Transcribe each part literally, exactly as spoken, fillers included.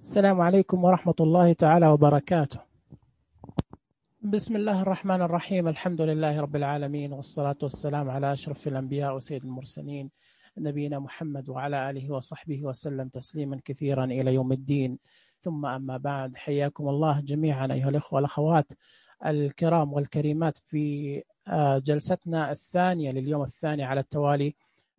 السلام عليكم ورحمة الله تعالى وبركاته. بسم الله الرحمن الرحيم. الحمد لله رب العالمين، والصلاة والسلام على أشرف الأنبياء وسيد المرسلين نبينا محمد وعلى آله وصحبه وسلم تسليما كثيرا إلى يوم الدين. ثم أما بعد، حياكم الله جميعا أيها الأخوة والأخوات الكرام والكريمات في جلستنا الثانية لليوم الثاني على التوالي،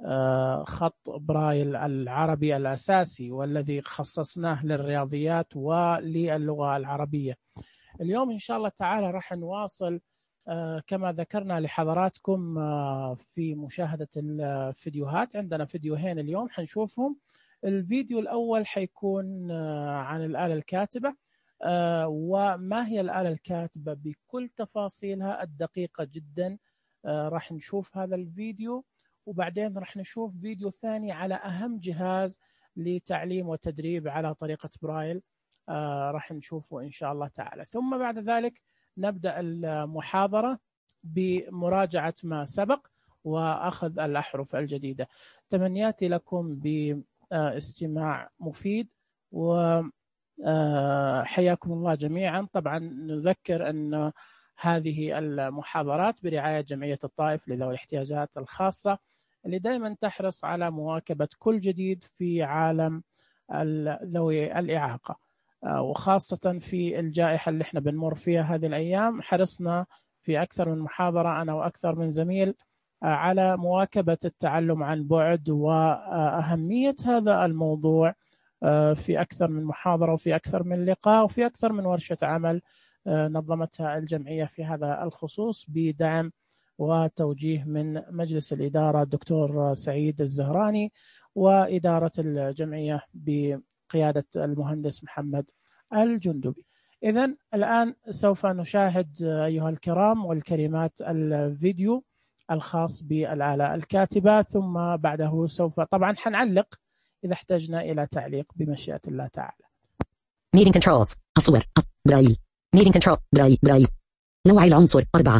خط برايل العربي الأساسي والذي خصصناه للرياضيات وللغة العربية. اليوم إن شاء الله تعالى راح نواصل كما ذكرنا لحضراتكم في مشاهدة الفيديوهات. عندنا فيديوهين اليوم حنشوفهم. الفيديو الأول حيكون عن الآلة الكاتبة وما هي الآلة الكاتبة بكل تفاصيلها الدقيقة جدا. راح نشوف هذا الفيديو، وبعدين راح نشوف فيديو ثاني على أهم جهاز لتعليم وتدريب على طريقة برايل، آه راح نشوفه إن شاء الله تعالى. ثم بعد ذلك نبدأ المحاضرة بمراجعة ما سبق وأخذ الأحرف الجديدة. تمنياتي لكم باستماع مفيد، وحياكم الله جميعا. طبعا نذكر أن هذه المحاضرات برعاية جمعية الطائف لذوي الاحتياجات الخاصة، اللي دائما تحرص على مواكبة كل جديد في عالم ذوي الإعاقة، وخاصة في الجائحة اللي احنا بنمر فيها هذه الأيام. حرصنا في أكثر من محاضرة أنا وأكثر من زميل على مواكبة التعلم عن بعد وأهمية هذا الموضوع في أكثر من محاضرة وفي أكثر من لقاء وفي أكثر من ورشة عمل نظمتها الجمعية في هذا الخصوص بدعم وتوجيه من مجلس الإدارة الدكتور سعيد الزهراني وإدارة الجمعية بقيادة المهندس محمد الجندبي. إذن الآن سوف نشاهد أيها الكرام والكريمات الفيديو الخاص بالآلة الكاتبة، ثم بعده سوف طبعا حنعلق إذا احتجنا إلى تعليق بمشيئة الله تعالى. Meeting controls. الصور. برايل. Meeting control. برايل. برايل. نوع العنصر أربعة.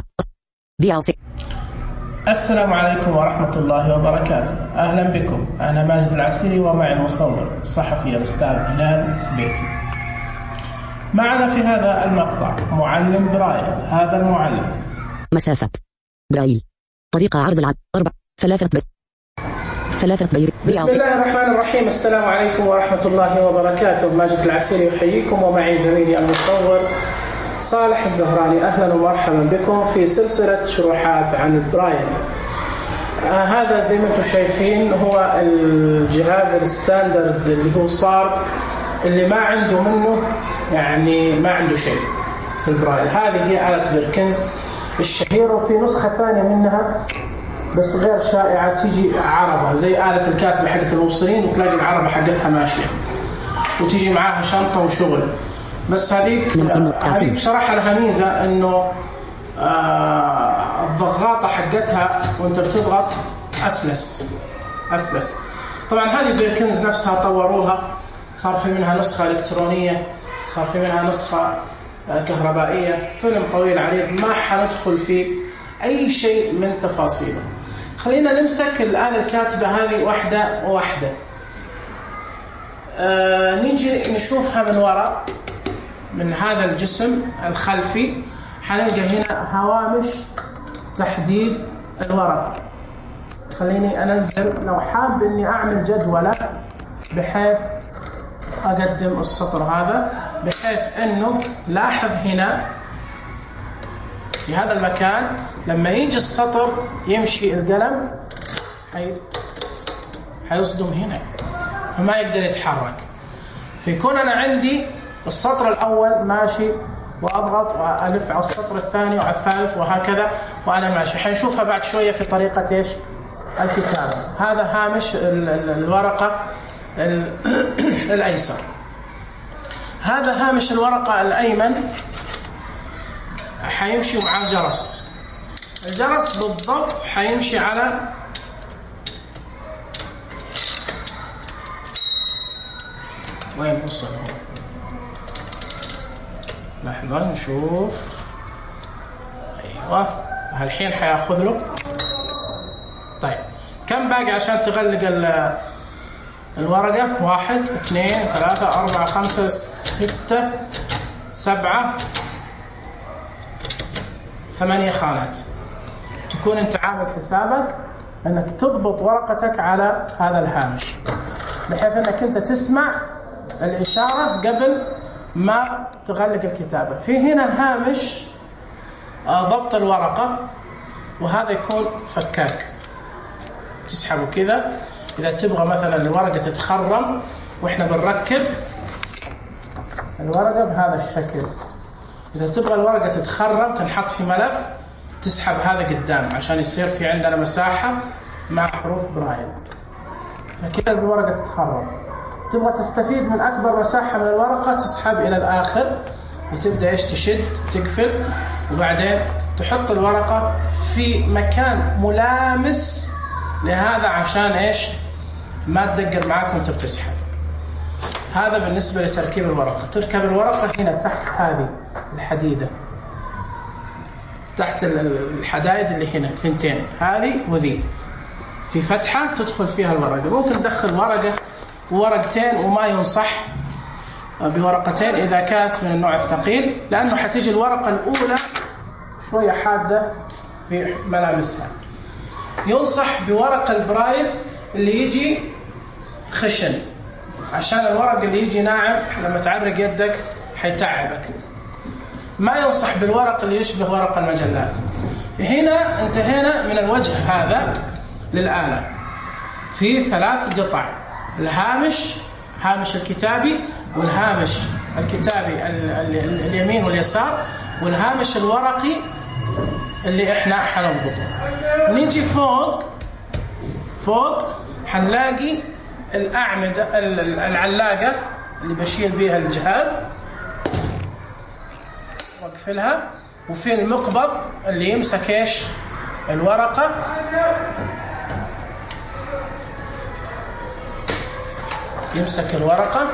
السلام عليكم ورحمة الله وبركاته. أهلا بكم. أنا ماجد العسيري ومعي المصور الصحفي الأستاذ هلال ثبيتي. معنا في هذا المقطع معلم برايل. هذا المعلم. مسافة برايل. طريقة عرض العد أربع ثلاثة بيت ثلاثة بير. بسم الله الرحمن الرحيم. السلام عليكم ورحمة الله وبركاته. ماجد العسيري يحييكم ومعي زميلي المصور صالح الزهراني. أهلا ومرحبا بكم في سلسلة شروحات عن البرايل. آه هذا زي ما انتم شايفين هو الجهاز الستاندرد اللي هو صار اللي ما عنده منه، يعني ما عنده شيء في البرايل. هذه هي آلة بيركنز الشهيرة، وفي نسخة ثانية منها بس غير شائعة تيجي عربة زي آلة الكاتبة حقت الموصلين، وتلاقي العربة حقتها ماشية وتيجي معاها شنطة وشغل. بس هذيك هذيك بصراحة لها ميزة إنه آه الضغاطة حقتها وأنت بتضغط أسلس أسلس. طبعا هذه بيركنز نفسها طوروها، صار في منها نسخة إلكترونية، صار في منها نسخة آه كهربائية. فيلم طويل عريض ما حندخل فيه أي شيء من تفاصيله. خلينا نمسك الآلة الكاتبة هذه واحدة واحدة. آه نيجي نشوفها من وراء. من هذا الجسم الخلفي حنلقى هنا هوامش تحديد الورق. خليني أنزل لو حاب إني أعمل جدولة بحيث أقدم السطر هذا، بحيث إنه لاحظ هنا في هذا المكان لما يجي السطر يمشي القلم حي... حيصدم هنا فما يقدر يتحرك. فيكون أنا عندي السطر الأول ماشي وأضغط وألف على السطر الثاني وعلى الثالث وهكذا وأنا ماشي. حنشوفها بعد شوية في طريقة إيش الكتابة. هذا هامش الورقة الأيسر. هذا هامش الورقة الأيمن حيمشي مع الجرس. الجرس بالضبط حيمشي على وين وصل. لحظة نشوف. أيوة هالحين حياخذ له. طيب كم باقي عشان تغلق الورقة واحد اثنين ثلاثة أربعة خمسة ستة سبعة ثمانية خانات. تكون أنت عامل حسابك أنك تضبط ورقتك على هذا الهامش بحيث أنك أنت تسمع الإشارة قبل ما تغلق الكتابة. في هنا هامش ضبط الورقة، وهذا يكون فكاك تسحبه كذا. إذا تبغى مثلا الورقة تتخرم وإحنا بنركب الورقة بهذا الشكل، إذا تبغى الورقة تتخرم تنحط في ملف تسحب هذا قدام عشان يصير في عندنا مساحة مع حروف برايل، فكذا الورقة تتخرم. تبغى تستفيد من أكبر مساحة من الورقة تسحب إلى الآخر وتبدأ إيش تشد تقفل، وبعدين تحط الورقة في مكان ملامس لهذا عشان إيش ما تدقر معاك وانت بتسحب. هذا بالنسبة لتركيب الورقة. تركب الورقة هنا تحت هذه الحديدة، تحت الحدائد اللي هنا ثنتين هذه وذي، في فتحة تدخل فيها الورقة. ممكن تدخل ورقة وورقتين، وما ينصح بورقتين إذا كانت من النوع الثقيل، لأنه حتيجي الورقة الأولى شوية حادة في ملامسها. ينصح بورق البرايل اللي يجي خشن، عشان الورق اللي يجي ناعم لما تعرق يدك حيتعبك. ما ينصح بالورق اللي يشبه ورق المجلات. هنا انتهينا من الوجه هذا للآلة في ثلاث قطع: الهامش، هامش الكتابي، والهامش الكتابي اليمين واليسار، والهامش الورقي اللي احنا حنضبطه. نيجي فوق فوق حنلاقي الأعمدة العلاقة اللي بشيل بيها الجهاز واقفلها، وفي المقبض اللي يمسك ايش الورقة، يمسك الورقة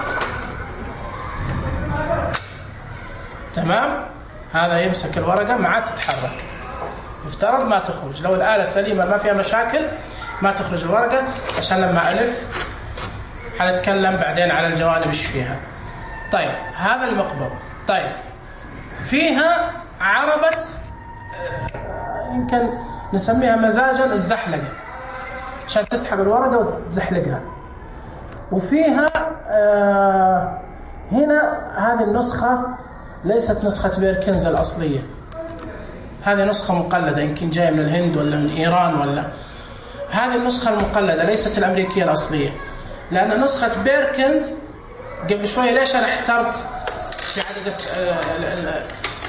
تمام. هذا يمسك الورقة ما عاد تتحرك، يفترض ما تخرج. لو الآلة سليمة ما فيها مشاكل ما تخرج الورقة، عشان لما ألف حنتكلم بعدين على الجوانب ايش فيها. طيب هذا المقبض. طيب فيها عربة يمكن نسميها مزاجا الزحلقة عشان تسحب الورقة وتزحلقها. وفيها آه هنا هذه النسخة ليست نسخة بيركنز الأصلية، هذه نسخة مقلدة يمكن جاية من الهند ولا من إيران، ولا هذه النسخة المقلدة ليست الأمريكية الأصلية. لأن نسخة بيركنز قبل شوية ليش أنا احترت في عدد آه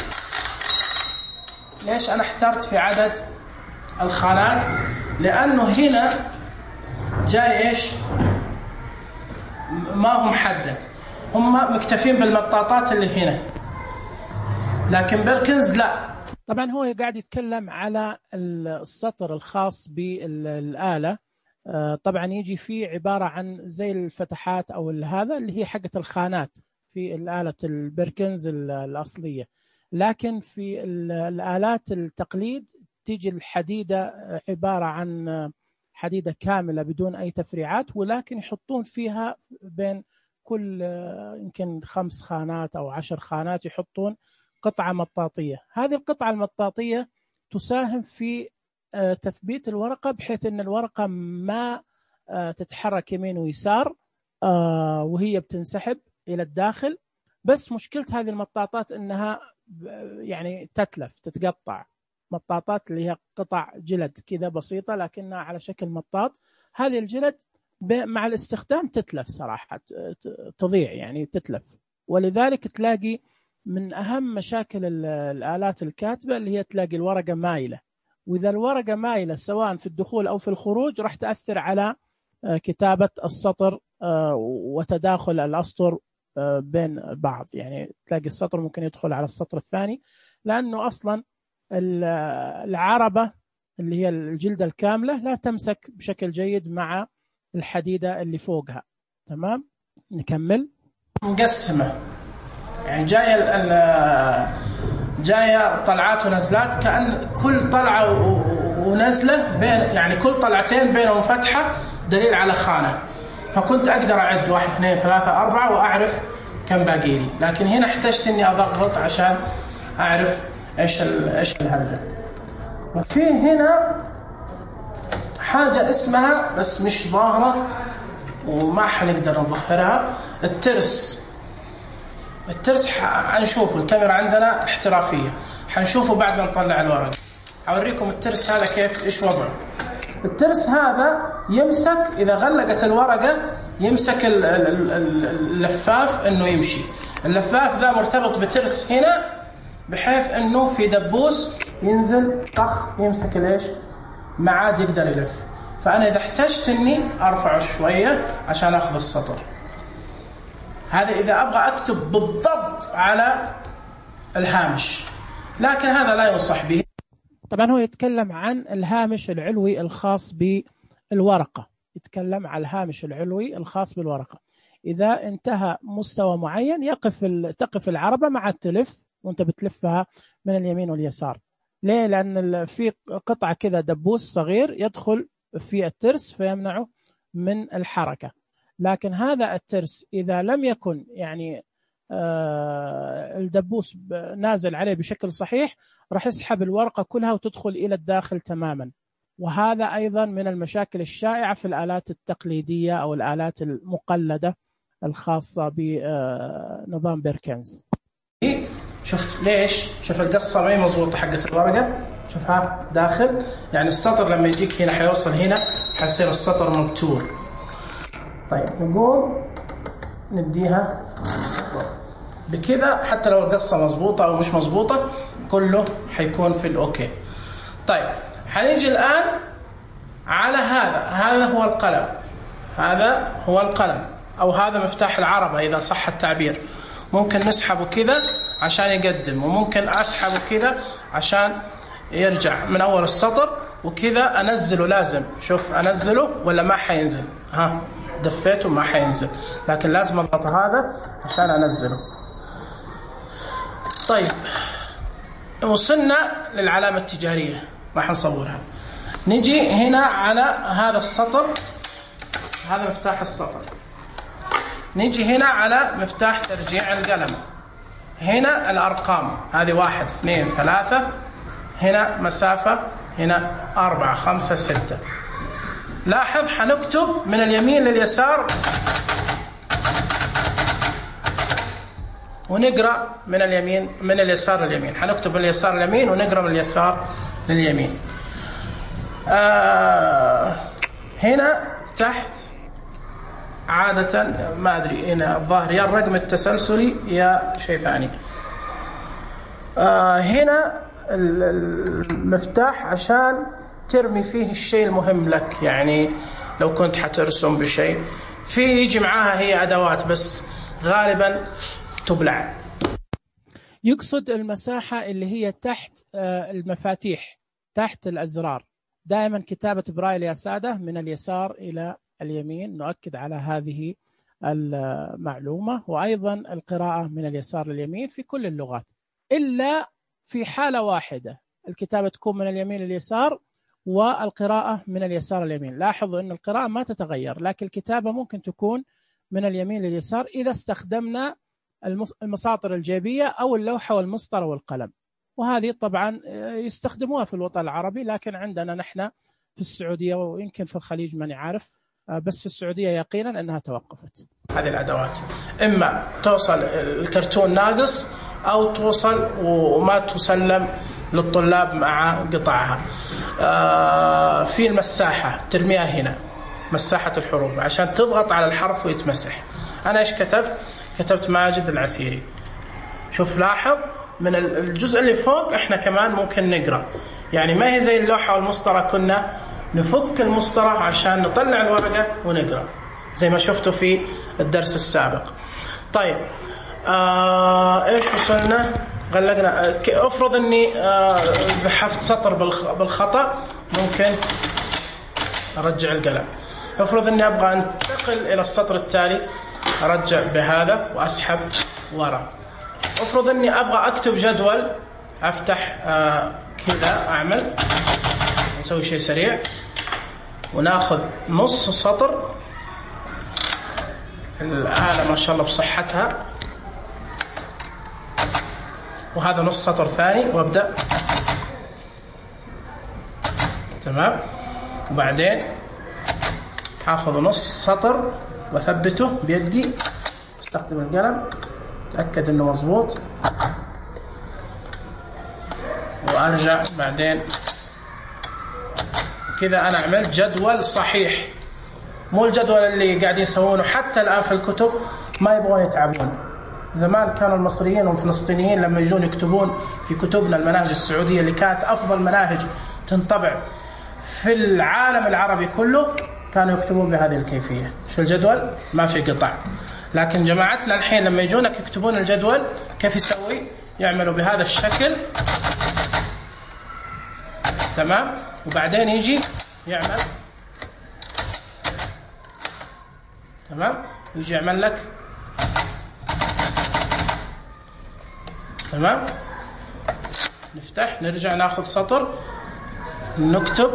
ليش أنا احترت في عدد الخانات؟ لأنه هنا جاي إيش ما هو محدد، هم مكتفين بالمطاطات اللي هنا، لكن بيركنز لا. طبعا هو قاعد يتكلم على السطر الخاص بالآلة. طبعا يجي فيه عبارة عن زي الفتحات أو هذا اللي هي حقة الخانات في الآلة البيركنز الأصلية، لكن في الآلات التقليد تيجي الحديدة عبارة عن حديدة كاملة بدون أي تفريعات، ولكن يحطون فيها بين كل يمكن خمس خانات أو عشر خانات يحطون قطعة مطاطية. هذه القطعة المطاطية تساهم في تثبيت الورقة بحيث أن الورقة ما تتحرك يمين ويسار وهي بتنسحب إلى الداخل. بس مشكلة هذه المطاطات أنها يعني تتلف تتقطع، مطاطات اللي هي قطع جلد كذا بسيطة لكنها على شكل مطاط. هذه الجلد مع الاستخدام تتلف صراحة، تضيع يعني تتلف. ولذلك تلاقي من أهم مشاكل الآلات الكاتبة اللي هي تلاقي الورقة مايلة، وإذا الورقة مايلة سواء في الدخول أو في الخروج راح تأثر على كتابة السطر وتداخل الأسطر بين بعض. يعني تلاقي السطر ممكن يدخل على السطر الثاني، لأنه أصلا العربة اللي هي الجلدة الكاملة لا تمسك بشكل جيد مع الحديدة اللي فوقها. تمام، نكمل. مقسمة يعني جاية جاية طلعات ونزلات، كأن كل طلعة ونزلة بين يعني كل طلعتين بينهم فتحة دليل على خانة. فكنت أقدر أعد واحد اثنين ثلاثة أربعة وأعرف كم باقي لي، لكن هنا احتجت إني أضغط عشان أعرف إيش إيش الهرجة. وفي هنا حاجة اسمها بس مش ظاهرة وما حنقدر نظهرها، الترس. الترس حنشوفه، الكاميرا عندنا احترافية، حنشوفه بعد ما نطلع الورق. أوريكم الترس هذا كيف إيش وضعه. الترس هذا يمسك إذا غلقت الورقة يمسك اللفاف إنه يمشي. اللفاف ذا مرتبط بترس هنا بحيث إنه في دبوس ينزل طخ يمسك ليش ما عاد يقدر يلف. فأنا إذا احتجت إني أرفعه شوية عشان أخذ السطر. هذا إذا أبغى أكتب بالضبط على الهامش، لكن هذا لا ينصح به. طبعا هو يتكلم عن الهامش العلوي الخاص بالورقة، يتكلم عن الهامش العلوي الخاص بالورقة. إذا انتهى مستوى معين يقف تقف العربة مع التلف وانت بتلفها من اليمين واليسار. ليه؟ لأن في قطعة كذا دبوس صغير يدخل في الترس فيمنعه من الحركة. لكن هذا الترس إذا لم يكن يعني آه الدبوس نازل عليه بشكل صحيح راح يسحب الورقة كلها وتدخل إلى الداخل تماما. وهذا أيضا من المشاكل الشائعة في الآلات التقليدية أو الآلات المقلدة الخاصة بنظام بيركنز. شوف ليش؟ شوف القصة ما هي مضبوطة حقت الورقة، شوفها داخل، يعني السطر لما يجيك هنا حيوصل هنا حيصير السطر مبتور. طيب نقوم نديها بكذا حتى لو القصة مضبوطة أو مش مضبوطة كله حيكون في الأوكي. طيب حنيجي الآن على هذا، هذا هو القلم، هذا هو القلم أو هذا مفتاح العربة إذا صح التعبير. ممكن نسحبه كذا عشان يقدم، وممكن أسحبه كذا عشان يرجع من أول السطر، وكذا أنزله. لازم شوف أنزله ولا ما حينزل، ها دفيته ما حينزل، لكن لازم أضغط هذا عشان أنزله. طيب وصلنا للعلامة التجارية راح نصورها. نجي هنا على هذا السطر، هذا مفتاح السطر. نجي هنا على مفتاح ترجيع القلم، هنا الأرقام، هذه واحد اثنين ثلاثة، هنا مسافة، هنا أربعة خمسة ستة. لاحظ حنكتب من اليمين لليسار ونقرأ من اليمين من اليسار لليمين. حنكتب من اليسار لليمين ونقرأ من اليسار لليمين. آه هنا تحت عادة ما أدري هنا الظاهر يا الرقم التسلسلي يا شيء ثاني. آه هنا المفتاح عشان ترمي فيه الشيء المهم لك، يعني لو كنت حترسم بشيء في يجي معاها هي أدوات بس غالبا تبلع. يقصد المساحة اللي هي تحت المفاتيح، تحت الأزرار. دائما كتابة برايل يا سادة من اليسار إلى اليمين، نؤكد على هذه المعلومة. وأيضا القراءة من اليسار لليمين في كل اللغات، إلا في حالة واحدة الكتابة تكون من اليمين لليسار والقراءة من اليسار لليمين. لاحظوا أن القراءة ما تتغير، لكن الكتابة ممكن تكون من اليمين لليسار إذا استخدمنا المساطر الجيبية أو اللوحة والمسطرة والقلم. وهذه طبعا يستخدموها في الوطن العربي، لكن عندنا نحن في السعودية ويمكن في الخليج ماني عارف، بس في السعودية يقينا أنها توقفت. هذه الأدوات إما توصل الكرتون ناقص أو توصل وما تسلم للطلاب مع قطعها. آه في المساحة ترميها هنا، مساحة الحروف عشان تضغط على الحرف ويتمسح. أنا إيش كتبت؟ كتبت ماجد العسيري. شوف لاحظ من الجزء اللي فوق إحنا كمان ممكن نقرأ، يعني ما هي زي اللوحة والمسطرة كنا نفك المسطرة عشان نطلع الورقة ونقرأ زي ما شفتوا في الدرس السابق. طيب آه إيش وصلنا؟ غلقنا. افرض اني زحفت سطر بالخطأ، ممكن ارجع القلم. افرض اني ابغى انتقل الى السطر التالي، ارجع بهذا واسحب ورا. افرض اني ابغى اكتب جدول، افتح كذا، اعمل نسوي شيء سريع وناخذ نص سطر الآلة ما شاء الله بصحتها. وهذا نص سطر ثاني وابدأ. تمام. وبعدين اخذ نص سطر وثبته بيدي، استخدم القلم اتاكد انه مظبوط، وارجع بعدين كذا. انا عملت جدول صحيح، مو الجدول اللي قاعدين يسوونه حتى الان في الكتب ما يبغون يتعبون. زمان كانوا المصريين والفلسطينيين لما يجون يكتبون في كتبنا المناهج السعودية اللي كانت أفضل مناهج تنطبع في العالم العربي كله، كانوا يكتبون بهذه الكيفية. شو الجدول؟ ما في قطع. لكن جماعتنا الحين لما يجونك يكتبون الجدول كيف يسوي؟ يعملوا بهذا الشكل. تمام. وبعدين يجي يعمل. تمام. يجي يعمل لك. تمام. نفتح، نرجع ناخذ سطر، نكتب.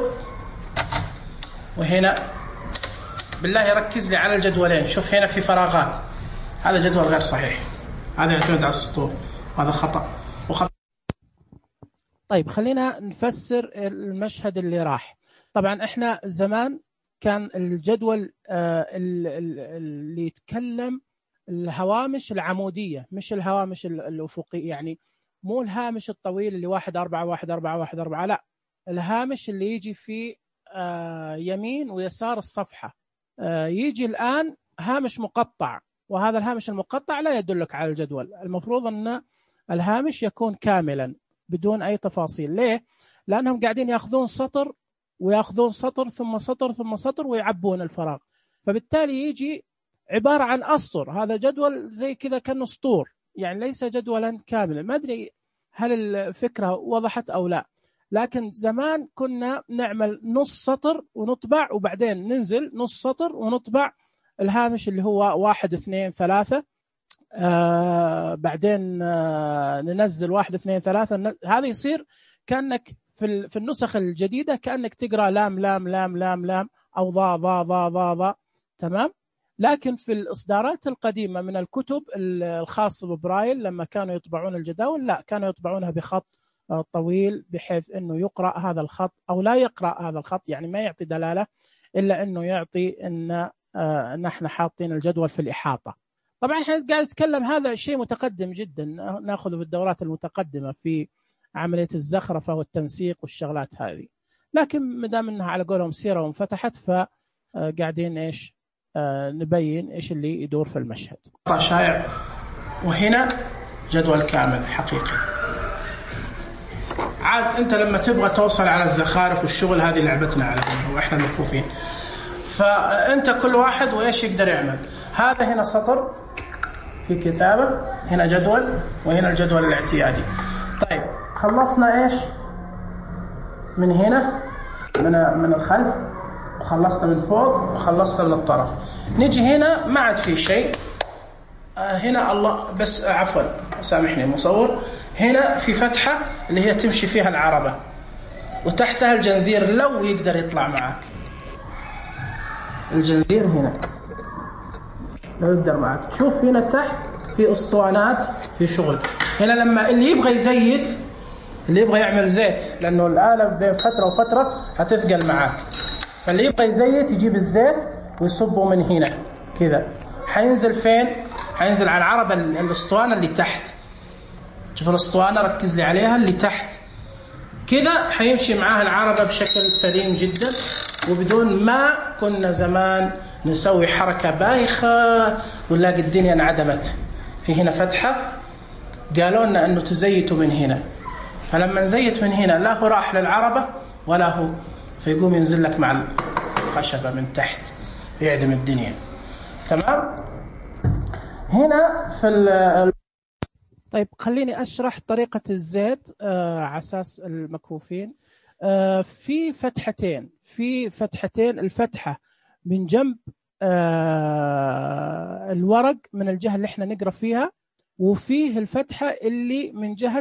وهنا بالله ركز لي على الجدولين. شوف هنا في فراغات، هذا جدول غير صحيح، هذا يعتمد على السطور، هذا خطأ وخطأ. طيب خلينا نفسر المشهد اللي راح. طبعا احنا زمان كان الجدول اللي يتكلم الهوامش العمودية مش الهوامش الأفقية، يعني مو الهامش الطويل اللي واحد أربعة واحد أربعة واحد أربعة، لا، الهامش اللي يجي في يمين ويسار الصفحة. يجي الآن هامش مقطع، وهذا الهامش المقطع لا يدلك على الجدول. المفروض أن الهامش يكون كاملا بدون أي تفاصيل. ليه؟ لأنهم قاعدين يأخذون سطر ويأخذون سطر ثم سطر ثم سطر ويعبون الفراغ، فبالتالي يجي عبارة عن أسطر. هذا جدول زي كذا كأنه سطور، يعني ليس جدولا كاملا. ما أدري هل الفكرة وضحت أو لا، لكن زمان كنا نعمل نص سطر ونطبع، وبعدين ننزل نص سطر ونطبع الهامش اللي هو واحد اثنين ثلاثة، آه بعدين آه ننزل واحد اثنين ثلاثة. هذا يصير كأنك في في النسخ الجديدة كأنك تقرأ لام لام لام لام لام أو ضا ضا ضا ضا ضا. تمام. لكن في الإصدارات القديمة من الكتب الخاصة ببرايل لما كانوا يطبعون الجداول، لا، كانوا يطبعونها بخط طويل بحيث أنه يقرأ هذا الخط أو لا يقرأ هذا الخط، يعني ما يعطي دلالة إلا أنه يعطي أن نحن حاطين الجدول في الإحاطة. طبعا احنا قاعد نتكلم هذا شيء متقدم جدا، ناخذه في الدورات المتقدمة في عملية الزخرفة والتنسيق والشغلات هذه. لكن مدام انها على قولهم سيرة وانفتحت، فقاعدين ايش آه نبين ايش اللي يدور في المشهد. شائع. وهنا جدول كامل حقيقي. عاد انت لما تبغى توصل على الزخارف والشغل، هذه لعبتنا على قولهم واحنا مكفوفين. فانت كل واحد وايش يقدر يعمل. هذا هنا سطر في كتابة، هنا جدول، وهنا الجدول الاعتيادي. طيب خلصنا ايش من هنا، من من الخلف، وخلصنا من فوق، وخلصنا من الطرف. نجي هنا ما عاد في شيء. هنا الله بس عفوا سامحني مصور، هنا في فتحة اللي هي تمشي فيها العربة، وتحتها الجنزير لو يقدر يطلع معك. الجنزير هنا لو يقدر معك. تشوف هنا تحت في اسطوانات في شغل. هنا لما اللي يبغى يزيت، اللي يبغى يعمل زيت، لأنه الآلة بين فترة وفترة هتثقل معك، فاللي يبغى يزيت يجيب الزيت ويصبه من هنا كذا. حينزل فين؟ حينزل على العربة الاسطوانة اللي تحت. شوف الاسطوانة ركز لي عليها اللي تحت كذا، حيمشي معاها العربة بشكل سليم جدا، وبدون ما كنا زمان نسوي حركة بايخة ونلاقي الدنيا انعدمت. في هنا فتحة، قالوا لنا أنه تزيتوا من هنا، فلما نزيت من هنا لا هو راح للعربة ولا هو، فيقوم ينزل لك مع الخشبة من تحت يعدم الدنيا. تمام. هنا في ال طيب خليني أشرح طريقة الزيت آه على أساس المكفوفين. آه في فتحتين، في فتحتين الفتحة من جنب آه الورق من الجهة اللي احنا نقرأ فيها، وفيه الفتحة اللي من جهة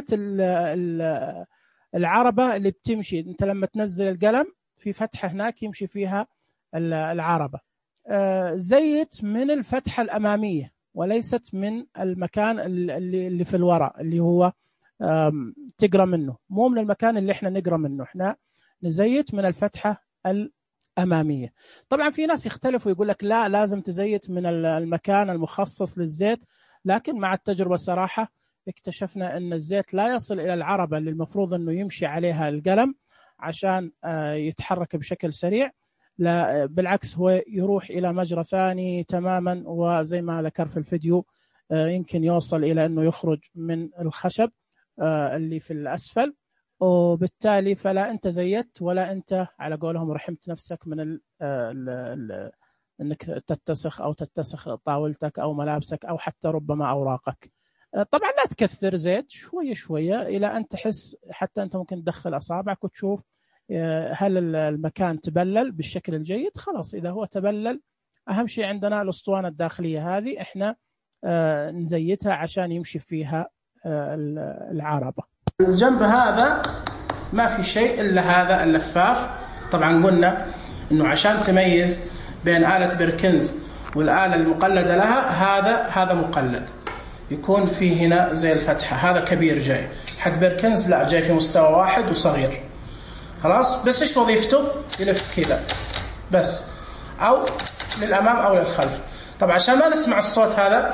العربة اللي بتمشي. انت لما تنزل القلم في فتحة هناك يمشي فيها العربة. زيت من الفتحة الأمامية وليست من المكان اللي اللي في الوراء اللي هو تقرأ منه، مو من المكان اللي احنا نقرأ منه، احنا نزيت من الفتحة الأمامية. طبعا في ناس يختلفوا يقول لك لا لازم تزيت من المكان المخصص للزيت، لكن مع التجربة صراحة اكتشفنا أن الزيت لا يصل إلى العربة اللي المفروض أنه يمشي عليها القلم عشان يتحرك بشكل سريع، لا بالعكس هو يروح إلى مجرى ثاني تماما، وزي ما ذكر في الفيديو يمكن يوصل إلى أنه يخرج من الخشب اللي في الأسفل، وبالتالي فلا أنت زيت ولا أنت على قولهم رحمت نفسك من ال ال ال أنك تتسخ أو تتسخ طاولتك أو ملابسك أو حتى ربما أوراقك. طبعا لا تكثر زيت، شوية شوية إلى أن تحس، حتى أنت ممكن تدخل أصابعك وتشوف هل المكان تبلل بالشكل الجيد. خلاص إذا هو تبلل، أهم شيء عندنا الأسطوانة الداخلية هذه إحنا نزيتها عشان يمشي فيها العربة. الجنب هذا ما في شيء إلا هذا اللفاف. طبعا قلنا إنه عشان تميز بين آلة بيركنز والآلة المقلدة لها، هذا هذا مقلد يكون فيه هنا زي الفتحة، هذا كبير جاي، حق بيركنز لا جاي في مستوى واحد وصغير. خلاص بس إيش وظيفته؟ يلف كذا بس، أو للأمام أو للخلف. طبعا عشان ما نسمع الصوت هذا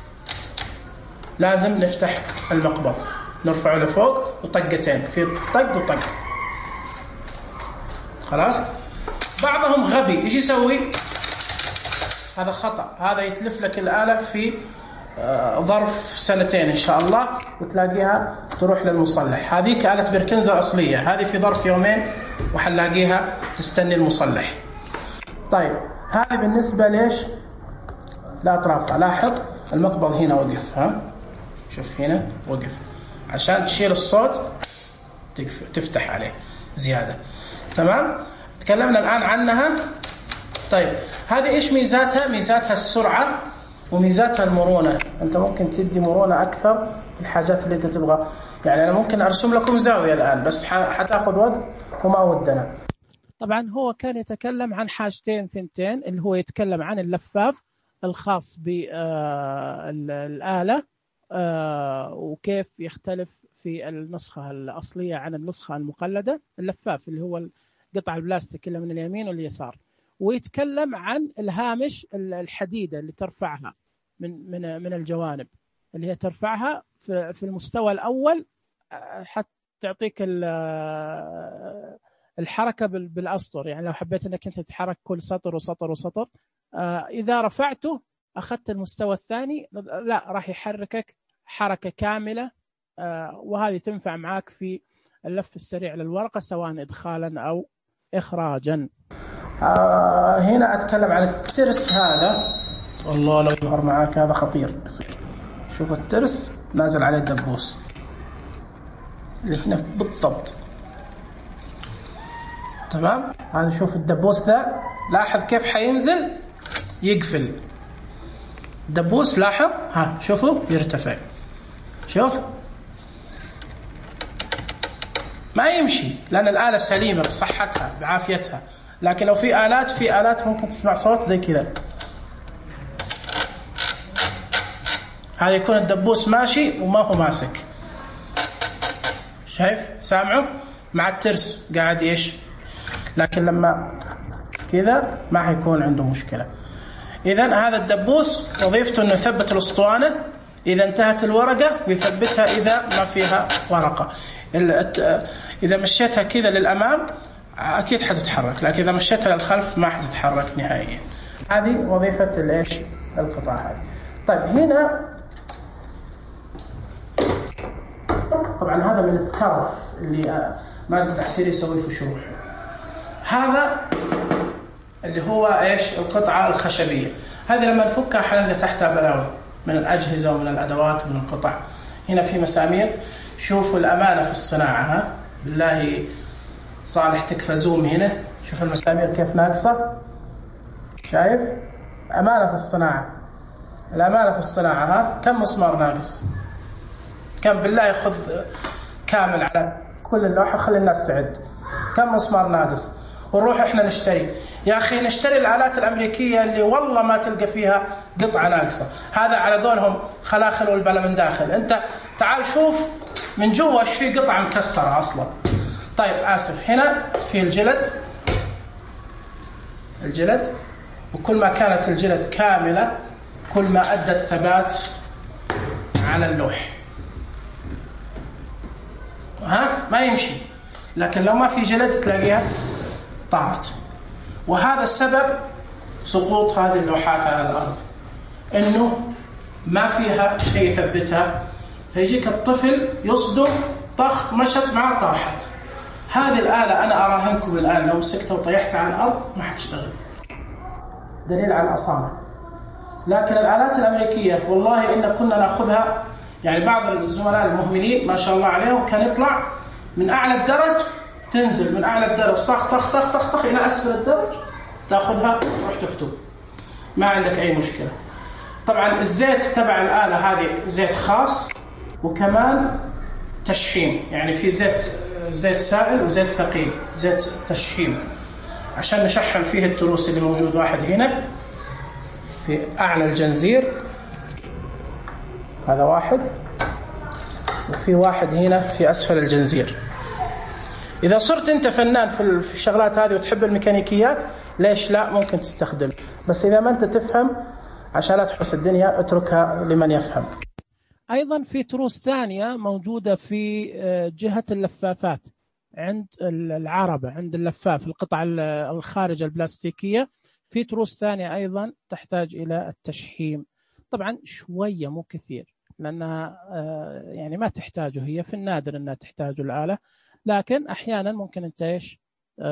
لازم نفتح المقبض، نرفعه لفوق وطقتين، في طق وطق. خلاص بعضهم غبي يجي يسوي هذا خطأ، هذا يتلف لك الآلة في ظرف سنتين إن شاء الله وتلاقيها تروح للمصلح. هذيك آلة بيركنز الأصلية، هذه في ظرف يومين وحلاقيها تستني المصلح. طيب هذه بالنسبة ليش لأطرافها. لاحظ المقبض هنا وقف، ها شوف هنا وقف، عشان تشيل الصوت تفتح عليه زيادة. تمام، تكلمنا الآن عنها. طيب هذه إيش ميزاتها؟ ميزاتها السرعة وميزاتها المرونة. أنت ممكن تدي مرونة أكثر في الحاجات اللي أنت تبغى. يعني أنا ممكن أرسم لكم زاوية الآن بس حتاخذ وقت وما ودنا. طبعا هو كان يتكلم عن حاجتين ثنتين، اللي هو يتكلم عن اللفاف الخاص بالآلة وكيف يختلف في النسخة الأصلية عن النسخة المقلدة. اللفاف اللي هو قطع البلاستيك اللي من اليمين واليسار، ويتكلم عن الهامش الحديدة اللي ترفعها من من من الجوانب، اللي هي ترفعها في في المستوى الأول حتى تعطيك الحركة بالأسطر. يعني لو حبيت أنك أنت تتحرك كل سطر وسطر وسطر، إذا رفعته أخذت المستوى الثاني لا راح يحركك حركة كاملة، وهذه تنفع معك في اللف السريع للورقة سواء إدخالا أو إخراجا. آه هنا أتكلم عن الترس هذا. والله لو يظهر معاك هذا خطير. شوف الترس نازل عليه الدبوس اللي هنا بالضبط. تمام، هذا شوف الدبوس ده، لاحظ كيف حينزل يقفل الدبوس. لاحظ ها شوفوا يرتفع، شوف ما يمشي لأن الآلة سليمة بصحتها بعافيتها. لكن لو في آلات في آلات ممكن تسمع صوت زي كذا، هذا يكون الدبوس ماشي وما هو ماسك. شايف سامعه مع الترس قاعد ايش، لكن لما كذا ما حيكون عنده مشكلة. إذن هذا الدبوس وظيفته انه يثبت الأسطوانة إذا انتهت الورقة، ويثبتها إذا ما فيها ورقة. إذا مشيتها كذا للأمام أكيد حتتحرك، لكن إذا مشيتها للخلف ما حتتحرك نهائيا. هذه وظيفة الإيش القطعة هذه. طيب هنا طبعا هذا من الترف اللي ما أقدر أحسير يسوي في شروح. هذا اللي هو إيش القطعة الخشبية هذه، لما نفكها حنلقى تحتها بلاوي من الأجهزة ومن الأدوات ومن القطع. هنا في مسامير. شوفوا الأمانة في الصناعة، ها بالله صالح تكفى زوم هنا. شوف المسامير كيف ناقصة، شايف؟ أمانة في الصناعة. الأمانة في الصناعة، ها كم مسمار ناقص؟ كم بالله يأخذ كامل على كل اللوحة، خلي الناس تعد كم مسمار ناقص. ونروح احنا نشتري. يا اخي نشتري الآلات الأمريكية اللي والله ما تلقى فيها قطعة ناقصة، هذا على قولهم خلاخل والبلا من داخل. انت تعال شوف من جوا ايش في قطعة مكسرة اصلا. طيب اسف، هنا في الجلد، الجلد وكل ما كانت الجلد كاملة كل ما أدت ثبات على اللوح. ها ما يمشي، لكن لو ما في جلد تلاقيها طارت. وهذا السبب سقوط هذه اللوحات على الأرض، إنه ما فيها شيء يثبتها، فيجيك الطفل يصدم طخ مشت معه طاحت. هذه الآلة أنا أراهنكم الآن لو مسكتها وطيحتها على الأرض ما حتشتغل، دليل على الأصالة. لكن الآلات الأمريكية والله إن كنا نأخذها، يعني بعض الزملاء المهملين ما شاء الله عليهم كان يطلع من أعلى الدرج تنزل من أعلى الدرج طخ طخ طخ طخ طخ إلى أسفل الدرج، تأخذها وتروح تكتب ما عندك أي مشكلة. طبعا الزيت تبع الآلة هذه زيت خاص، وكمان تشحيم، يعني في زيت زيت سائل وزيت ثقيل، زيت تشحيم عشان نشحم فيه التروس اللي موجود. واحد هنا في أعلى الجنزير، هذا واحد، وفي واحد هنا في أسفل الجنزير. إذا صرت أنت فنان في الشغلات هذه وتحب الميكانيكيات ليش لا، ممكن تستخدم، بس إذا ما أنت تفهم عشان لا تحس الدنيا اتركها لمن يفهم. أيضا في تروس ثانية موجودة في جهة اللفافات عند العربة، عند اللفاف القطع الخارج البلاستيكية، في تروس ثانية أيضا تحتاج إلى التشحيم. طبعا شوية مو كثير، لأنها يعني ما تحتاجه، هي في النادر أنها تحتاج الآلة، لكن أحيانا ممكن أنت إيش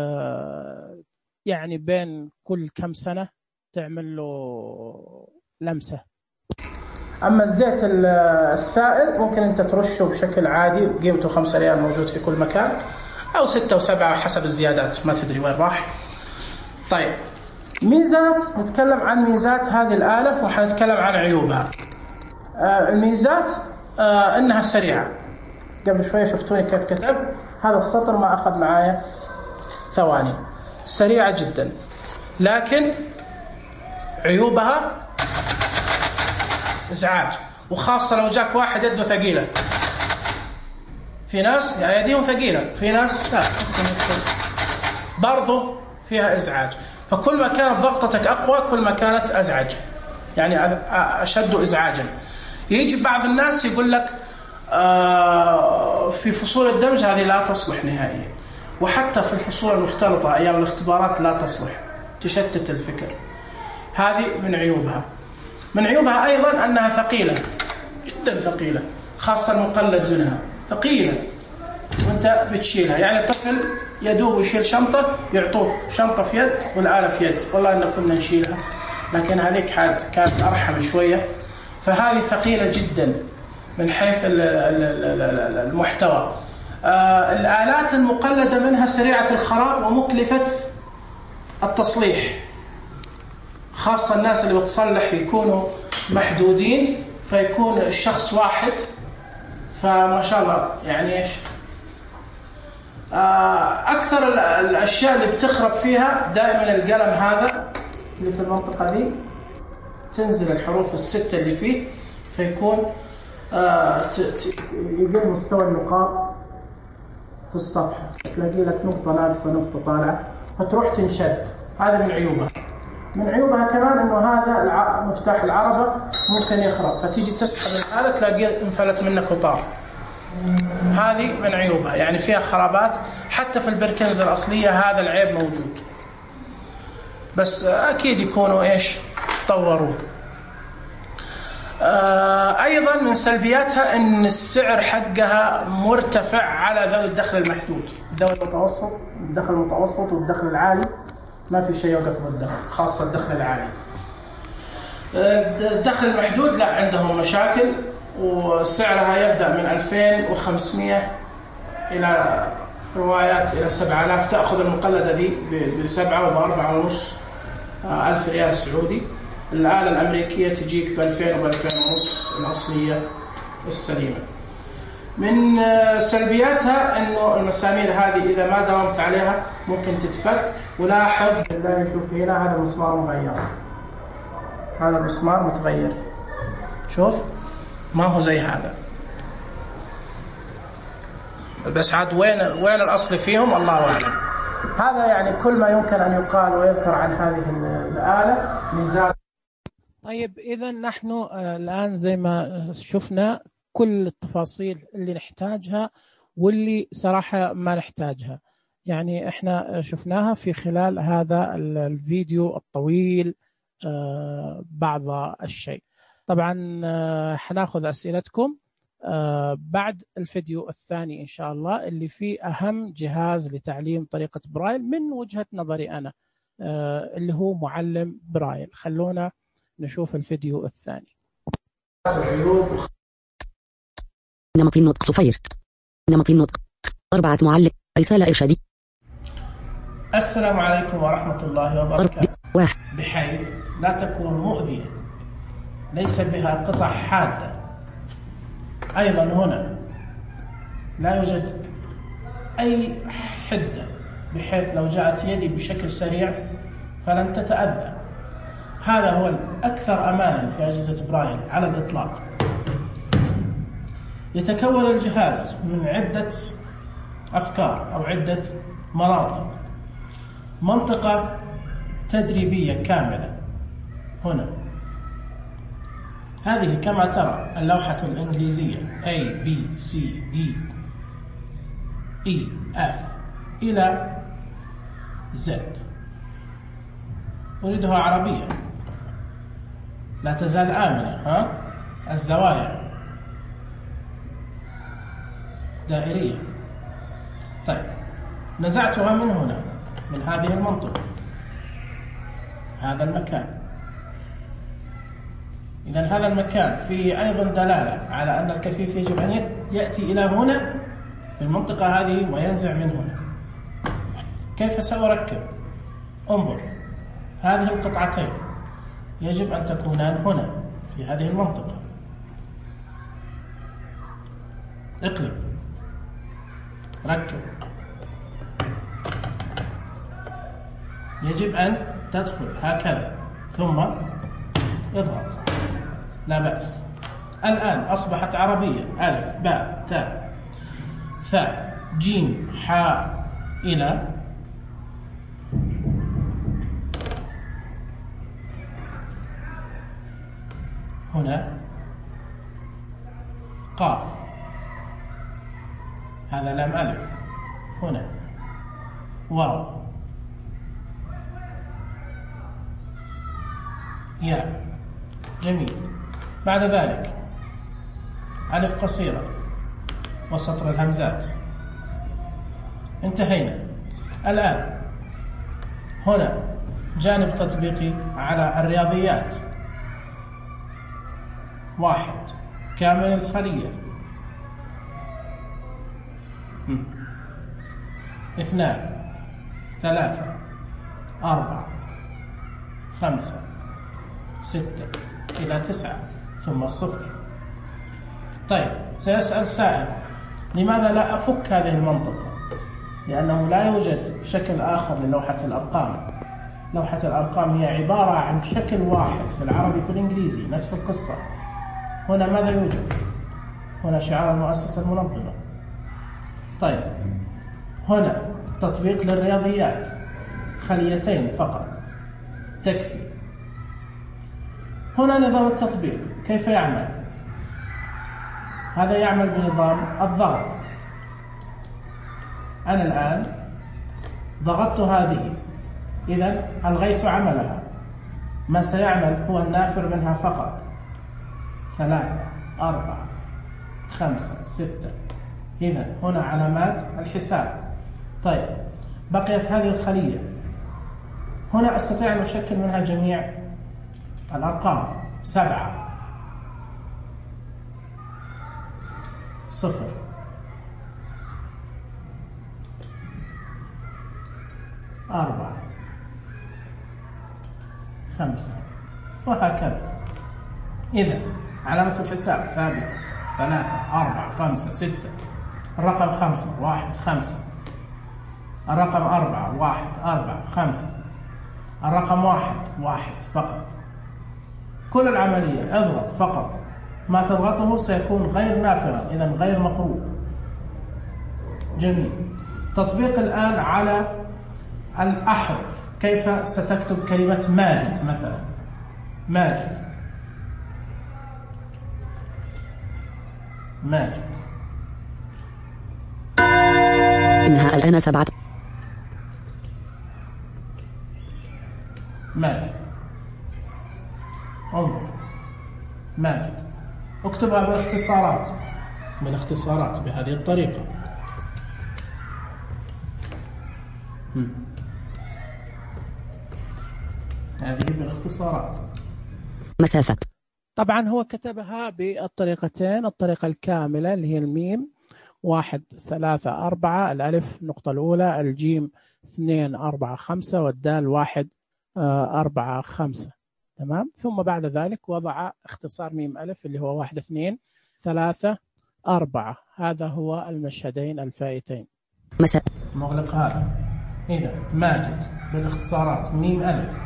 يعني بين كل كم سنة تعمل له لمسة. أما الزيت السائل ممكن أنت ترشه بشكل عادي، قيمته خمسة ريال، موجود في كل مكان، أو ستة وسبعة حسب الزيادات، ما تدري وين راح. طيب ميزات، نتكلم عن ميزات هذه الآلة وحنتكلم عن عيوبها. آه الميزات آه إنها سريعة. قبل شوية شفتوني كيف كتبت هذا السطر ما أخذ معايا ثواني، سريعة جدا. لكن عيوبها إزعاج، وخاصة لو جاك واحد يده ثقيلة. في ناس يعني يديهم ثقيلة، في ناس لا، برضو فيها إزعاج. فكل ما كانت ضغطتك أقوى كل ما كانت أزعج، يعني أشد إزعاجا. يجي بعض الناس يقول لك آه في فصول الدمج هذه لا تصلح نهائيا، وحتى في الفصول المختلطة أيام الاختبارات لا تصلح، تشتت الفكر. هذه من عيوبها. من عيوبها أيضا أنها ثقيلة جدا، ثقيلة، خاصة المقلد منها ثقيلة وانت بتشيلها. يعني الطفل يدوب يشيل شنطة، يعطوه شنطة في يد والآلة في يد، والله أن كنا نشيلها، لكن هذيك كانت أرحم شوية. فهذه ثقيلة جدا من حيث المحتوى. الآلات المقلدة منها سريعة الخراب ومكلفة التصليح، خاصة الناس اللي بتصلح يكونوا محدودين، فيكون الشخص واحد، فما شاء الله يعني إيش أكثر الأشياء اللي بتخرب فيها دائما القلم هذا اللي في المنطقة دي، تنزل الحروف الستة اللي فيه، فيكون يقل مستوى النقاط في الصفحة، تلاقي لك نقطة ناقصة نقطة طالعة فتروح تنشد. هذا من عيوبها. من عيوبها كمان انه هذا مفتاح العربة ممكن يخرب، فتيجي تسحب الآلة تلاقيه انفلت منك وطار. هذه من عيوبها، يعني فيها خرابات. حتى في البركنز الأصلية هذا العيب موجود، بس أكيد يكونوا إيش طوروه. أيضا من سلبياتها أن السعر حقها مرتفع على ذوي الدخل المحدود. ذوي المتوسط، الدخل المتوسط والدخل العالي ما في شيء يوقف ضدهم، خاصة الدخل العالي. الدخل المحدود لا، عندهم مشاكل، وسعرها يبدأ من ألفين وخمسمائة إلى روايات إلى سبعة آلاف. تأخذ المقلدة ذي بسبعة وبأربعة ونص ألف ريال سعودي. الآلة الأمريكية تجيك بألفين وبألفين ونص الأصلية السليمة. من سلبياتها انه المسامير هذه اذا ما داومت عليها ممكن تتفك. ولاحظ بالله، شوف هنا هذا المسمار مغير، هذا المسمار متغير، شوف ما هو زي هذا. بس عاد وين وين الاصل فيهم الله اعلم. هذا يعني كل ما يمكن ان يقال ويذكر عن هذه الآلة ميزات. طيب إذا نحن الآن زي ما شفنا كل التفاصيل اللي نحتاجها واللي صراحة ما نحتاجها، يعني احنا شفناها في خلال هذا الفيديو الطويل بعض الشيء. طبعا حناخذ أسئلتكم بعد الفيديو الثاني إن شاء الله اللي فيه أهم جهاز لتعليم طريقة برايل من وجهة نظري أنا، اللي هو معلم برايل. خلونا نشوف الفيديو الثاني. نمط النطق صفير. نمط النطق أربعة معلم. رسالة إرشادية. السلام عليكم ورحمة الله وبركاته. واحد. بحيث لا تكون مؤذية، ليس بها قطع حادة. أيضا هنا لا يوجد أي حدة بحيث لو جاءت يدي بشكل سريع فلن تتأذى. هذا هو الأكثر أمانا في أجهزة برايل على الإطلاق. يتكون الجهاز من عدة أفكار أو عدة مناطق. منطقة تدريبية كاملة هنا، هذه كما ترى اللوحة الإنجليزية A B C D E F إلى Z. أريدها عربية، لا تزال آمنة. ها الزوايا دائرية. طيب نزعتها من هنا، من هذه المنطقة، هذا المكان. إذن هذا المكان فيه أيضا دلالة على أن الكفيف يجب أن يأتي إلى هنا في المنطقة هذه وينزع من هنا. كيف سأركب؟ انظر، هذه القطعتين يجب أن تكونان هنا في هذه المنطقة. اقلب، ركب. يجب أن تدخل هكذا ثم اضغط، لا بأس. الآن أصبحت عربية. ألف باء تاء ثاء جيم حاء إلى هنا قاف، هذا لام ألف هنا واو يا. جميل. بعد ذلك ألف قصيرة وسطر الهمزات. انتهينا. الآن هنا جانب تطبيقي على الرياضيات. واحد كامل الخلية. اثنان ثلاثة أربعة خمسة ستة إلى تسعة ثم الصفر. طيب سيسأل سائل لماذا لا أفك هذه المنطقة؟ لأنه لا يوجد شكل آخر للوحة الأرقام. لوحة الأرقام هي عبارة عن شكل واحد في العربي في الإنجليزي، نفس القصة. هنا ماذا يوجد؟ هنا شعار المؤسسة المنظمة. طيب هنا تطبيق للرياضيات، خليتين فقط تكفي. هنا نظام التطبيق كيف يعمل؟ هذا يعمل بنظام الضغط. أنا الآن ضغطت هذه، إذن ألغيت عملها. ما سيعمل هو النافر منها فقط. ثلاثة أربعة خمسة ستة. إذن هنا علامات الحساب. طيب بقيت هذه الخلية. هنا أستطيع أن أشكل منها جميع الأرقام. سبعة صفر أربعة خمسة وهكذا. إذن علامة الحساب ثابتة. ثلاثة أربعة خمسة ستة. الرقم خمسة واحد خمسة. الرقم أربعة واحد أربعة خمسة. الرقم واحد واحد فقط. كل العملية اضغط فقط، ما تضغطه سيكون غير نافذا، إذن غير مقروء. جميل. تطبيق الآن على الأحرف. كيف ستكتب كلمة ماجد مثلا؟ ماجد ماجد. إنها الآن سبعة. ماجد. انظر ماجد. اكتبها بالاختصارات، بالاختصارات بهذه الطريقة. هذه بالاختصارات. مسافة. طبعا هو كتبها بالطريقتين، الطريقة الكاملة اللي هي الميم واحد ثلاثة أربعة، الألف النقطة الأولى، الجيم اثنين أربعة خمسة، والدال واحد أربعة خمسة. تمام. ثم بعد ذلك وضع اختصار ميم ألف اللي هو واحد اثنين ثلاثة أربعة. هذا هو المشهدين الفائتين. مساء. مغلق هذا. إذا ماجد بالاختصارات ميم ألف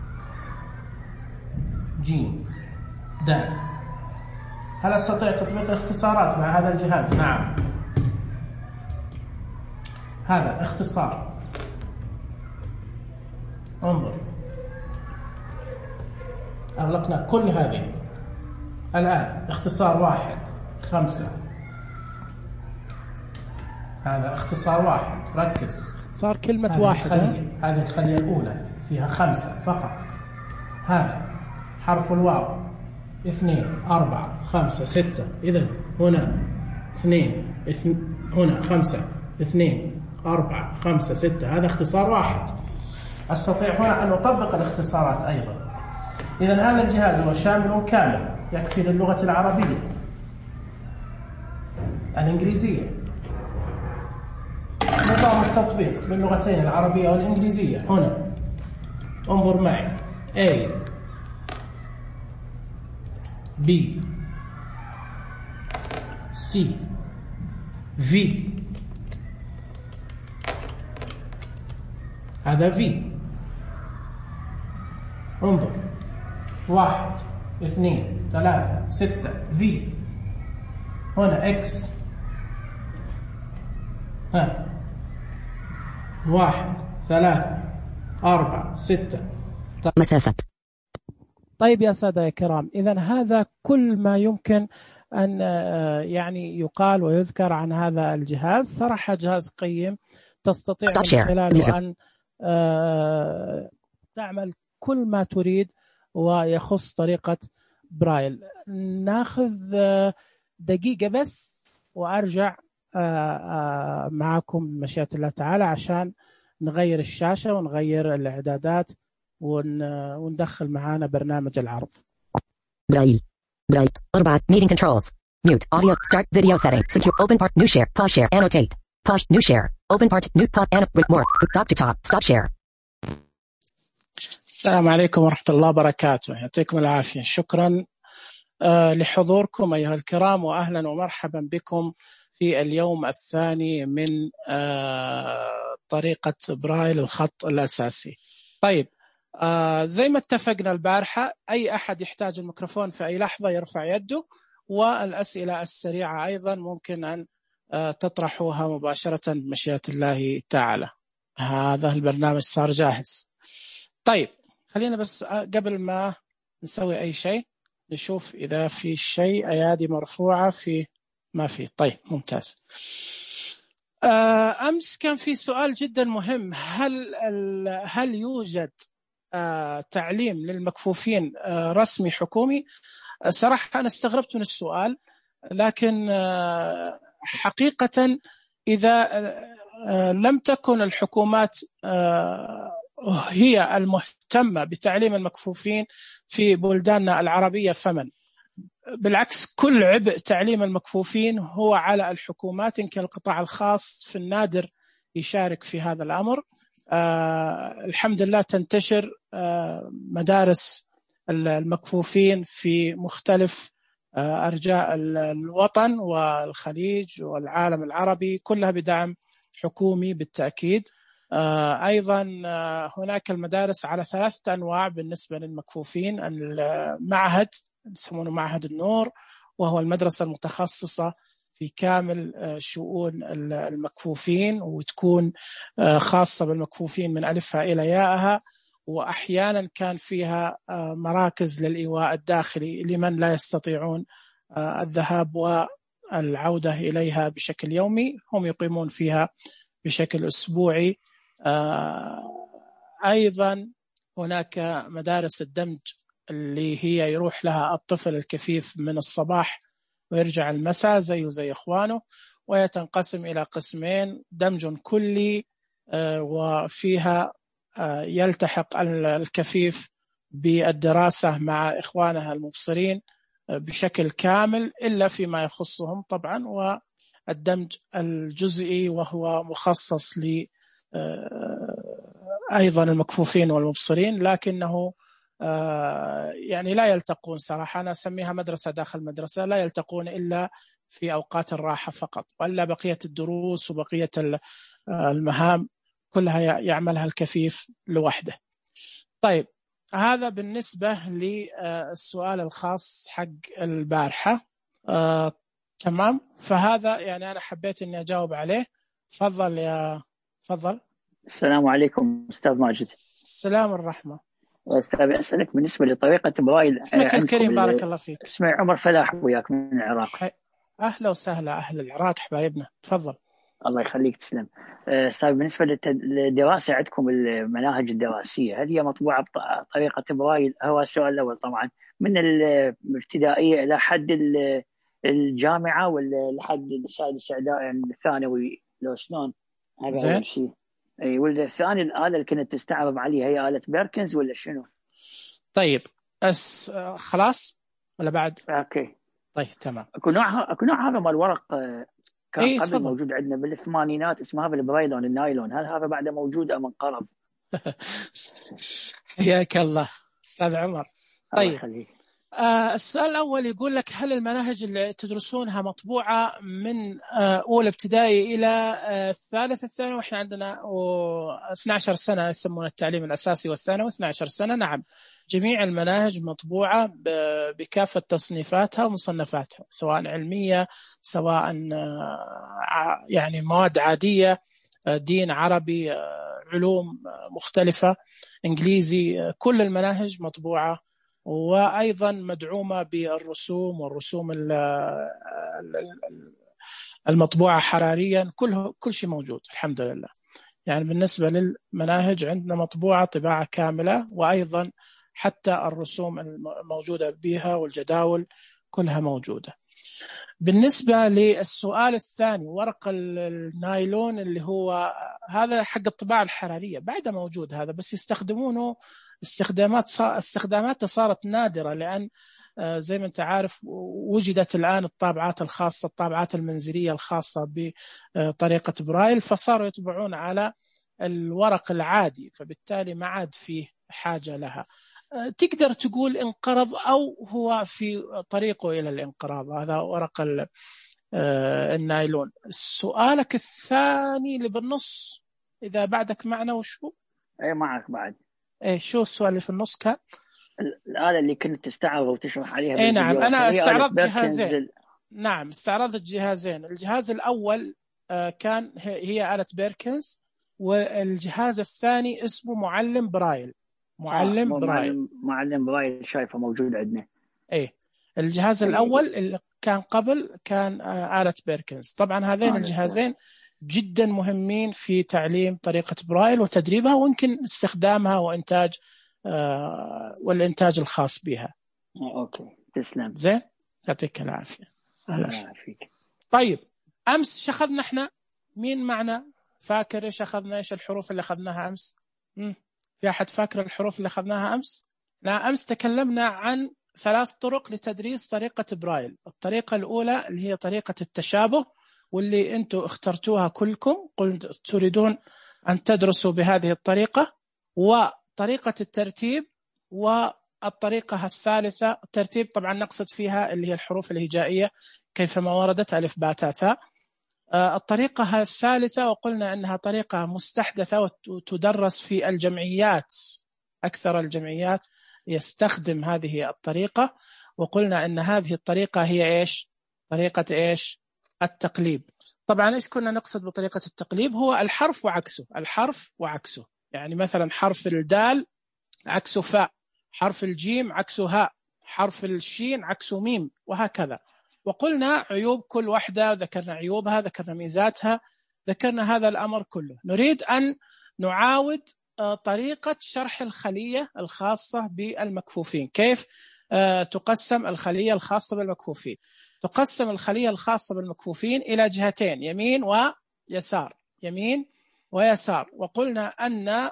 جيم دال. هل أستطيع تطبيق الاختصارات مع هذا الجهاز؟ نعم. هذا اختصار. انظر، أغلقنا كل هذه. الآن اختصار واحد خمسة. هذا اختصار واحد. ركز. اختصار كلمة هذه واحد. الخلية. هذه الخلية الأولى فيها خمسة فقط. هذا حرف الواو اثنين أربعة خمسة ستة. إذن هنا اثنين اثن... هنا خمسة اثنين أربعة خمسة ستة. هذا اختصار واحد. أستطيع هنا أن أطبق الاختصارات أيضا. إذن هذا الجهاز هو شامل كامل، يكفي للغة العربية الإنجليزية. نظام التطبيق باللغتين العربية والإنجليزية. هنا انظر معي. A B C V. هذا V. انظر واحد اثنين ثلاثة ستة V. هنا X. ها واحد ثلاثة أربعة ستة. مسافة. طيب يا سادة يا كرام، إذن هذا كل ما يمكن أن يعني يقال ويذكر عن هذا الجهاز. صراحة جهاز قيم، تستطيع من خلاله أن تعمل كل ما تريد ويخص طريقة برايل. ناخذ دقيقة بس وأرجع معكم بمشيئة الله تعالى عشان نغير الشاشة ونغير الإعدادات وندخل معانا برنامج العرض. برايل. برايل. أربعة. Meeting controls. Mute. Audio. Start video setting. Secure. Open part. New share. Pause share. Annotate. Pause. New share. Open part. New part. Annotate. More. Top to top. Stop share. السلام عليكم ورحمة الله وبركاته. يعطيكم العافية. شكرا آه لحضوركم أيها الكرام، وأهلا ومرحبا بكم في اليوم الثاني من آه طريقة برايل الخط الأساسي. طيب، آه زي ما اتفقنا البارحة، أي أحد يحتاج الميكروفون في أي لحظة يرفع يده، والأسئلة السريعة أيضا ممكن أن آه تطرحوها مباشرة بمشيئة الله تعالى. هذا البرنامج صار جاهز. طيب، خلينا بس قبل ما نسوي أي شيء نشوف إذا في شيء أيادي مرفوعة. في ما في. طيب، ممتاز. آه أمس كان في سؤال جدا مهم. هل هل يوجد آه تعليم للمكفوفين آه رسمي حكومي؟ آه صراحة أنا استغربت من السؤال، لكن آه حقيقة إذا آه لم تكن الحكومات آه هي المهتمة بتعليم المكفوفين في بلداننا العربية فمن. بالعكس، كل عبء تعليم المكفوفين هو على الحكومات. يمكن القطاع الخاص في النادر يشارك في هذا الأمر. آه الحمد لله تنتشر آه مدارس المكفوفين في مختلف أرجاء الوطن والخليج والعالم العربي كلها بدعم حكومي بالتأكيد. أيضا هناك المدارس على ثلاثة أنواع بالنسبة للمكفوفين. المعهد يسمونه معهد النور، وهو المدرسة المتخصصة في كامل شؤون المكفوفين، وتكون خاصة بالمكفوفين من ألفها إلى ياءها، وأحيانا كان فيها مراكز للإيواء الداخلي لمن لا يستطيعون الذهاب والعودة إليها بشكل يومي، هم يقيمون فيها بشكل أسبوعي. أيضا هناك مدارس الدمج اللي هي يروح لها الطفل الكفيف من الصباح ويرجع المساء زيه زي إخوانه، ويتنقسم إلى قسمين: دمج كلي وفيها يلتحق الكفيف بالدراسة مع إخوانها المبصرين بشكل كامل إلا فيما يخصهم طبعا، والدمج الجزئي وهو مخصص ل أيضا المكفوفين والمبصرين، لكنه يعني لا يلتقون صراحة. أنا أسميها مدرسة داخل مدرسة، لا يلتقون إلا في أوقات الراحة فقط، وإلا بقية الدروس وبقية المهام كلها يعملها الكفيف لوحده. طيب، هذا بالنسبة للسؤال الخاص حق البارحة. آه، تمام، فهذا يعني أنا حبيت أني أجاوب عليه. تفضل يا تفضل. السلام عليكم أستاذ ماجد. السلام الرحمة. أستاذ أسألك بالنسبة لطريقة برايل. اسمك الكريم؟ بارك الله فيك. اسمي عمر فلاح وياك من العراق. حي... أهلا وسهلا، أهل العراق حبايبنا، تفضل. الله يخليك، تسلم. أستاذ بالنسبة للدراسة عندكم المناهج الدراسية، هل هي مطبوعة بطريقة برايل؟ هو السؤال الأول طبعا، من الابتدائية إلى حد الجامعة ولا لحد يعني الثانوي لو شلون؟ هذا أول شيء. أي، والثاني الآلة اللي كنت تستعرض عليها هي آلة بيركنز ولا شنو؟ طيب أس خلاص ولا بعد؟ أوكي طيب تمام. أكو نوع أكو نوع هذا مال الورق كان إيه قبل تفضل. موجود عندنا بالثمانينات، اسمه هذا البرايلون النايلون، هل هذا بعده موجود أم انقرض؟ حياك الله أستاذ عمر. طيب آه السؤال الأول يقول لك: هل المناهج اللي تدرسونها مطبوعة من آه أولى ابتدائي إلى آه الثالث الثانوي؟ وإحنا عندنا اثنتي عشرة سنة يسمون التعليم الأساسي والثانوي اثنتي عشرة سنة. نعم، جميع المناهج مطبوعة بكافة تصنيفاتها ومصنفاتها، سواء علمية، سواء آه يعني مواد عادية، آه دين، عربي، آه علوم مختلفة، إنجليزي، كل المناهج مطبوعة، وأيضا مدعومة بالرسوم والرسوم المطبوعة حراريا، كل كل شيء موجود الحمد لله. يعني بالنسبة للمناهج عندنا مطبوعة طباعة كاملة، وأيضا حتى الرسوم الموجودة بها والجداول كلها موجودة. بالنسبة للسؤال الثاني، ورق النايلون اللي هو هذا حق الطباعة الحرارية، بعده موجود هذا، بس يستخدمونه استخدامات استخداماته صارت نادرة، لأن زي ما أنت عارف وجدت الآن الطابعات الخاصة، الطابعات المنزلية الخاصة بطريقة برايل، فصاروا يطبعون على الورق العادي، فبالتالي ما عاد فيه حاجة لها. تقدر تقول انقرض أو هو في طريقه إلى الانقراض، هذا ورق النايلون. سؤالك الثاني اللي بالنص إذا بعدك معنا وشو؟ أي معك بعد. إيه شو السؤال اللي في النص كان؟ الآلة اللي كنت تستعرض وتشرح عليها. إيه نعم، أنا استعرضت جهازين. نعم استعرضت جهازين. الجهاز الأول كان هي آلة بيركنز، والجهاز الثاني اسمه معلم برايل. معلم آه برايل. معلم برايل شايفه موجود عندنا. إيه الجهاز أيه. الأول اللي كان قبل كان آلة بيركنز. طبعا هذين آه الجهازين جدا مهمين في تعليم طريقة برايل وتدريبها، ويمكن استخدامها وإنتاج آه والإنتاج الخاص بها. آه أوكي تسلم. زين يعطيك العافية. أهلا فيك. طيب أمس شخذنا إحنا مين معنا؟ فاكر إيش أخذنا؟ إيش الحروف اللي أخذناها أمس؟ مم. في أحد فاكر الحروف اللي أخذناها أمس؟ لا، أمس تكلمنا عن ثلاث طرق لتدريس طريقة برايل. الطريقة الأولى اللي هي طريقة التشابه، واللي أنتم اخترتوها كلكم، قلت تريدون أن تدرسوا بهذه الطريقة، وطريقة الترتيب، الطريقة الثالثة ترتيب طبعا نقصد فيها اللي هي الحروف الهجائية كيفما وردت ألف باء تاء ثاء. الطريقة الثالثة وقلنا أنها طريقة مستحدثة وتدرس في الجمعيات، أكثر الجمعيات يستخدم هذه الطريقة، وقلنا أن هذه الطريقة هي إيش؟ طريقة إيش؟ التقليب. طبعا إيش كنا نقصد بطريقة التقليب؟ هو الحرف وعكسه، الحرف وعكسه، يعني مثلا حرف الدال عكسه فاء، حرف الجيم عكسه هاء، حرف الشين عكسه ميم، وهكذا. وقلنا عيوب كل واحدة، ذكرنا عيوبها، ذكرنا ميزاتها، ذكرنا هذا الأمر كله. نريد أن نعاود طريقة شرح الخلية الخاصة بالمكفوفين. كيف تقسم الخلية الخاصة بالمكفوفين؟ تقسم الخلية الخاصة بالمكفوفين إلى جهتين، يمين ويسار، يمين ويسار. وقلنا أن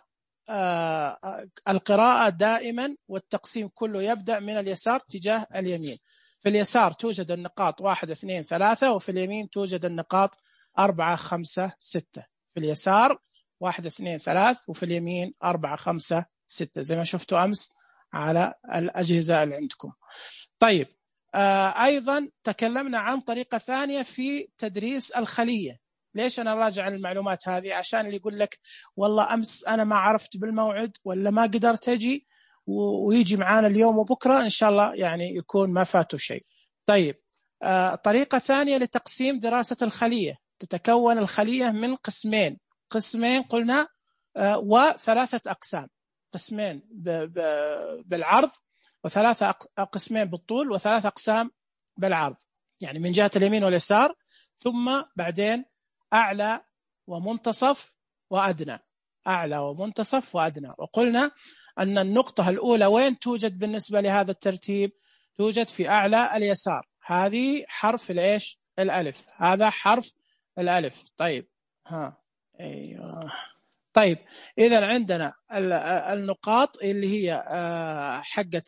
القراءة دائما والتقسيم كله يبدأ من اليسار تجاه اليمين. في اليسار توجد النقاط واحد اثنين ثلاثة، وفي اليمين توجد النقاط أربعة خمسة ستة. في اليسار واحد اثنين ثلاث، وفي اليمين أربعة خمسة ستة، زي ما شفتوا أمس على الأجهزة اللي عندكم. طيب آه أيضا تكلمنا عن طريقة ثانية في تدريس الخلية. ليش أنا راجع المعلومات هذه؟ عشان اللي يقول لك والله أمس أنا ما عرفت بالموعد ولا ما قدرت أجي ويجي معانا اليوم وبكرة إن شاء الله يعني يكون ما فاته شيء. طيب آه طريقة ثانية لتقسيم دراسة الخلية. تتكون الخلية من قسمين، قسمين قلنا آه وثلاثة أقسام، قسمين بالعرض وثلاثة قسمين بالطول وثلاثة أقسام بالعرض، يعني من جهة اليمين واليسار، ثم بعدين أعلى ومنتصف وأدنى، أعلى ومنتصف وأدنى. وقلنا أن النقطة الأولى وين توجد بالنسبة لهذا الترتيب؟ توجد في أعلى اليسار، هذه حرف الإيش؟ الألف، هذا حرف الألف. طيب ها أيوه. طيب إذا عندنا النقاط اللي هي حقة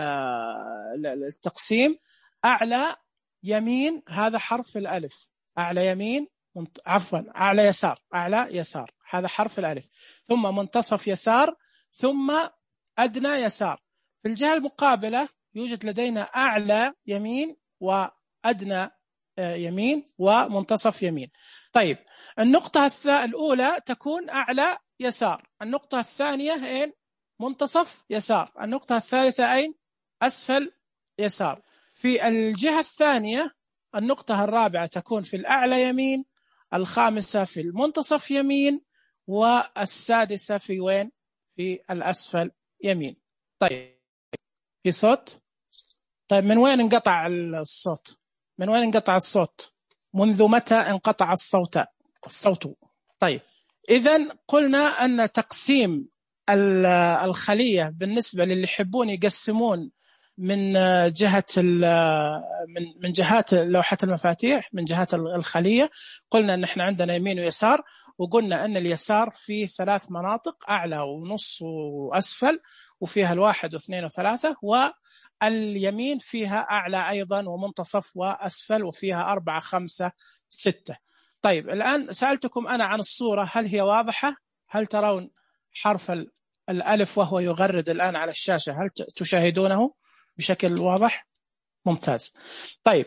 التقسيم، أعلى يمين هذا حرف الألف، أعلى يمين عفوا أعلى يسار، أعلى يسار هذا حرف الألف، ثم منتصف يسار، ثم أدنى يسار. في الجهة المقابلة يوجد لدينا أعلى يمين وأدنى يمين ومنتصف يمين. طيب النقطة الأولى تكون أعلى يسار، النقطة الثانية أين؟ منتصف يسار، النقطة الثالثة أين؟ أسفل يسار. في الجهة الثانية النقطة الرابعة تكون في الأعلى يمين، الخامسة في المنتصف يمين، والسادسة في وين؟ في الأسفل يمين. طيب في صوت؟ طيب من وين انقطع الصوت؟ من وين انقطع الصوت؟ منذ متى انقطع الصوت؟ الصوت. طيب إذن قلنا أن تقسيم الخلية بالنسبة للي يحبون يقسمون من جهة من من جهات لوحة المفاتيح، من جهات الخلية، قلنا أن احنا عندنا يمين ويسار، وقلنا أن اليسار فيه ثلاث مناطق، أعلى ونص وأسفل، وفيها الواحد واثنين وثلاثة، واليمين فيها أعلى أيضا ومنتصف وأسفل، وفيها أربعة خمسة ستة. طيب الآن سألتكم أنا عن الصورة، هل هي واضحة؟ هل ترون حرف الألف وهو يغرد الآن على الشاشة؟ هل تشاهدونه بشكل واضح؟ ممتاز. طيب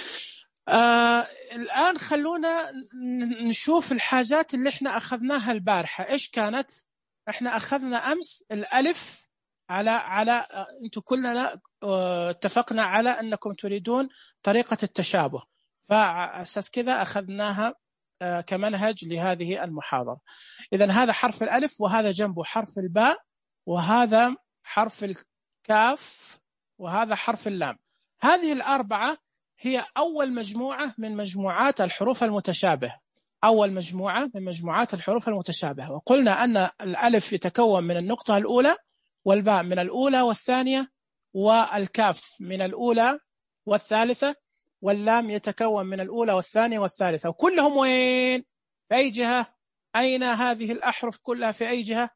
آه الآن خلونا نشوف الحاجات اللي احنا أخذناها البارحة. إيش كانت؟ احنا أخذنا أمس الألف على على أنتم كلنا اتفقنا على أنكم تريدون طريقة التشابه، فأساس كذا أخذناها كمنهج لهذه المحاضرة. إذن هذا حرف الألف، وهذا جنبه حرف الباء، وهذا حرف الكاف، وهذا حرف اللام. هذه الأربعة هي أول مجموعة من مجموعات الحروف المتشابهة، أول مجموعة من مجموعات الحروف المتشابهة. وقلنا أن الألف يتكون من النقطة الأولى، والباء من الأولى والثانية، والكاف من الأولى والثالثة، واللام يتكون من الأولى والثانية والثالثة. وكلهم وين؟ في أي جهة؟ أين هذه الأحرف كلها في أي جهة؟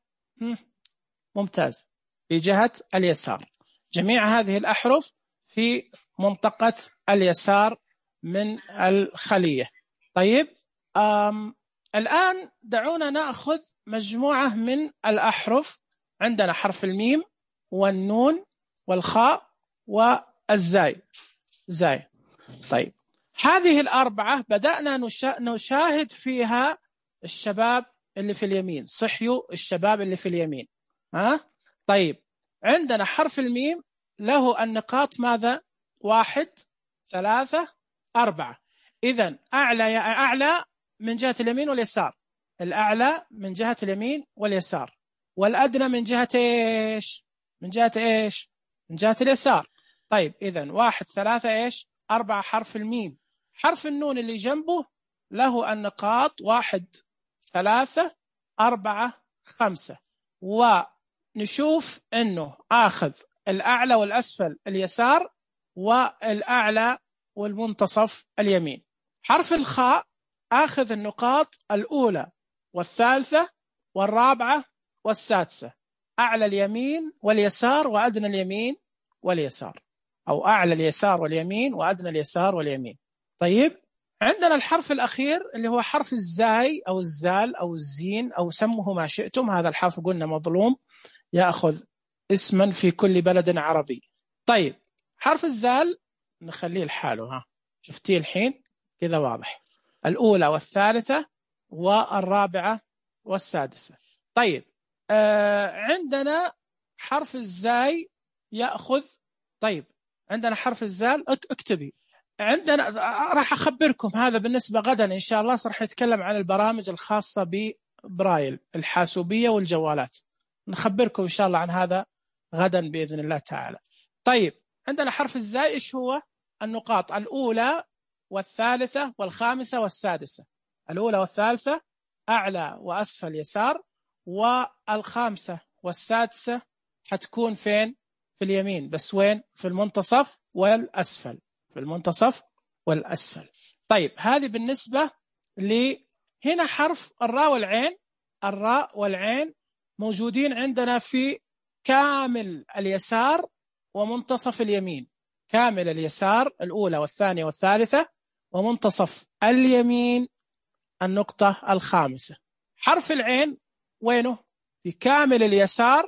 ممتاز، في جهة اليسار. جميع هذه الأحرف في منطقة اليسار من الخلية. طيب أم الآن دعونا نأخذ مجموعة من الأحرف. عندنا حرف الميم والنون والخاء والزاي زاي. طيب هذه الأربعة بدأنا نشاهد فيها الشباب اللي في اليمين، صحيوا الشباب اللي في اليمين. ها؟ طيب عندنا حرف الميم له النقاط ماذا؟ واحد ثلاثة أربعة. إذن أعلى يا أعلى من جهة اليمين واليسار، الأعلى من جهة اليمين واليسار، والأدنى من جهة إيش؟ من جهة إيش؟ من جهة اليسار. طيب إذن واحد ثلاثة إيش؟ أربعة. حرف الميم، حرف النون اللي جنبه له النقاط واحد ثلاثة أربعة خمسة، ونشوف أنه آخذ الأعلى والأسفل اليسار والأعلى والمنتصف اليمين. حرف الخاء آخذ النقاط الأولى والثالثة والرابعة والسادسة، أعلى اليمين واليسار وأدنى اليمين واليسار، أو أعلى اليسار واليمين وأدنى اليسار واليمين. طيب عندنا الحرف الأخير اللي هو حرف الزاي أو الزال أو الزين أو سموه ما شئتم. هذا الحرف قلنا مظلوم، يأخذ اسما في كل بلد عربي. طيب حرف الزال نخليه لحاله. ها شفتيه الحين كذا واضح، الأولى والثالثة والرابعة والسادسة. طيب آه عندنا حرف الزاي يأخذ، طيب عندنا حرف الزال اكتبي. عندنا راح أخبركم هذا بالنسبة غدا إن شاء الله، راح نتكلم عن البرامج الخاصة ببرايل الحاسوبية والجوالات، نخبركم إن شاء الله عن هذا غدا بإذن الله تعالى. طيب عندنا حرف الزاي إيش هو؟ النقاط الأولى والثالثة والخامسة والسادسة، الأولى والثالثة أعلى وأسفل يسار، والخامسة والسادسة حتكون فين؟ في اليمين، بس وين؟ في المنتصف والأسفل، في المنتصف والأسفل. طيب هذه بالنسبة لي. هنا حرف الراء والعين، الراء والعين موجودين عندنا في كامل اليسار ومنتصف اليمين، كامل اليسار الأولى والثانية والثالثة، ومنتصف اليمين النقطة الخامسة. حرف العين وينه؟ في كامل اليسار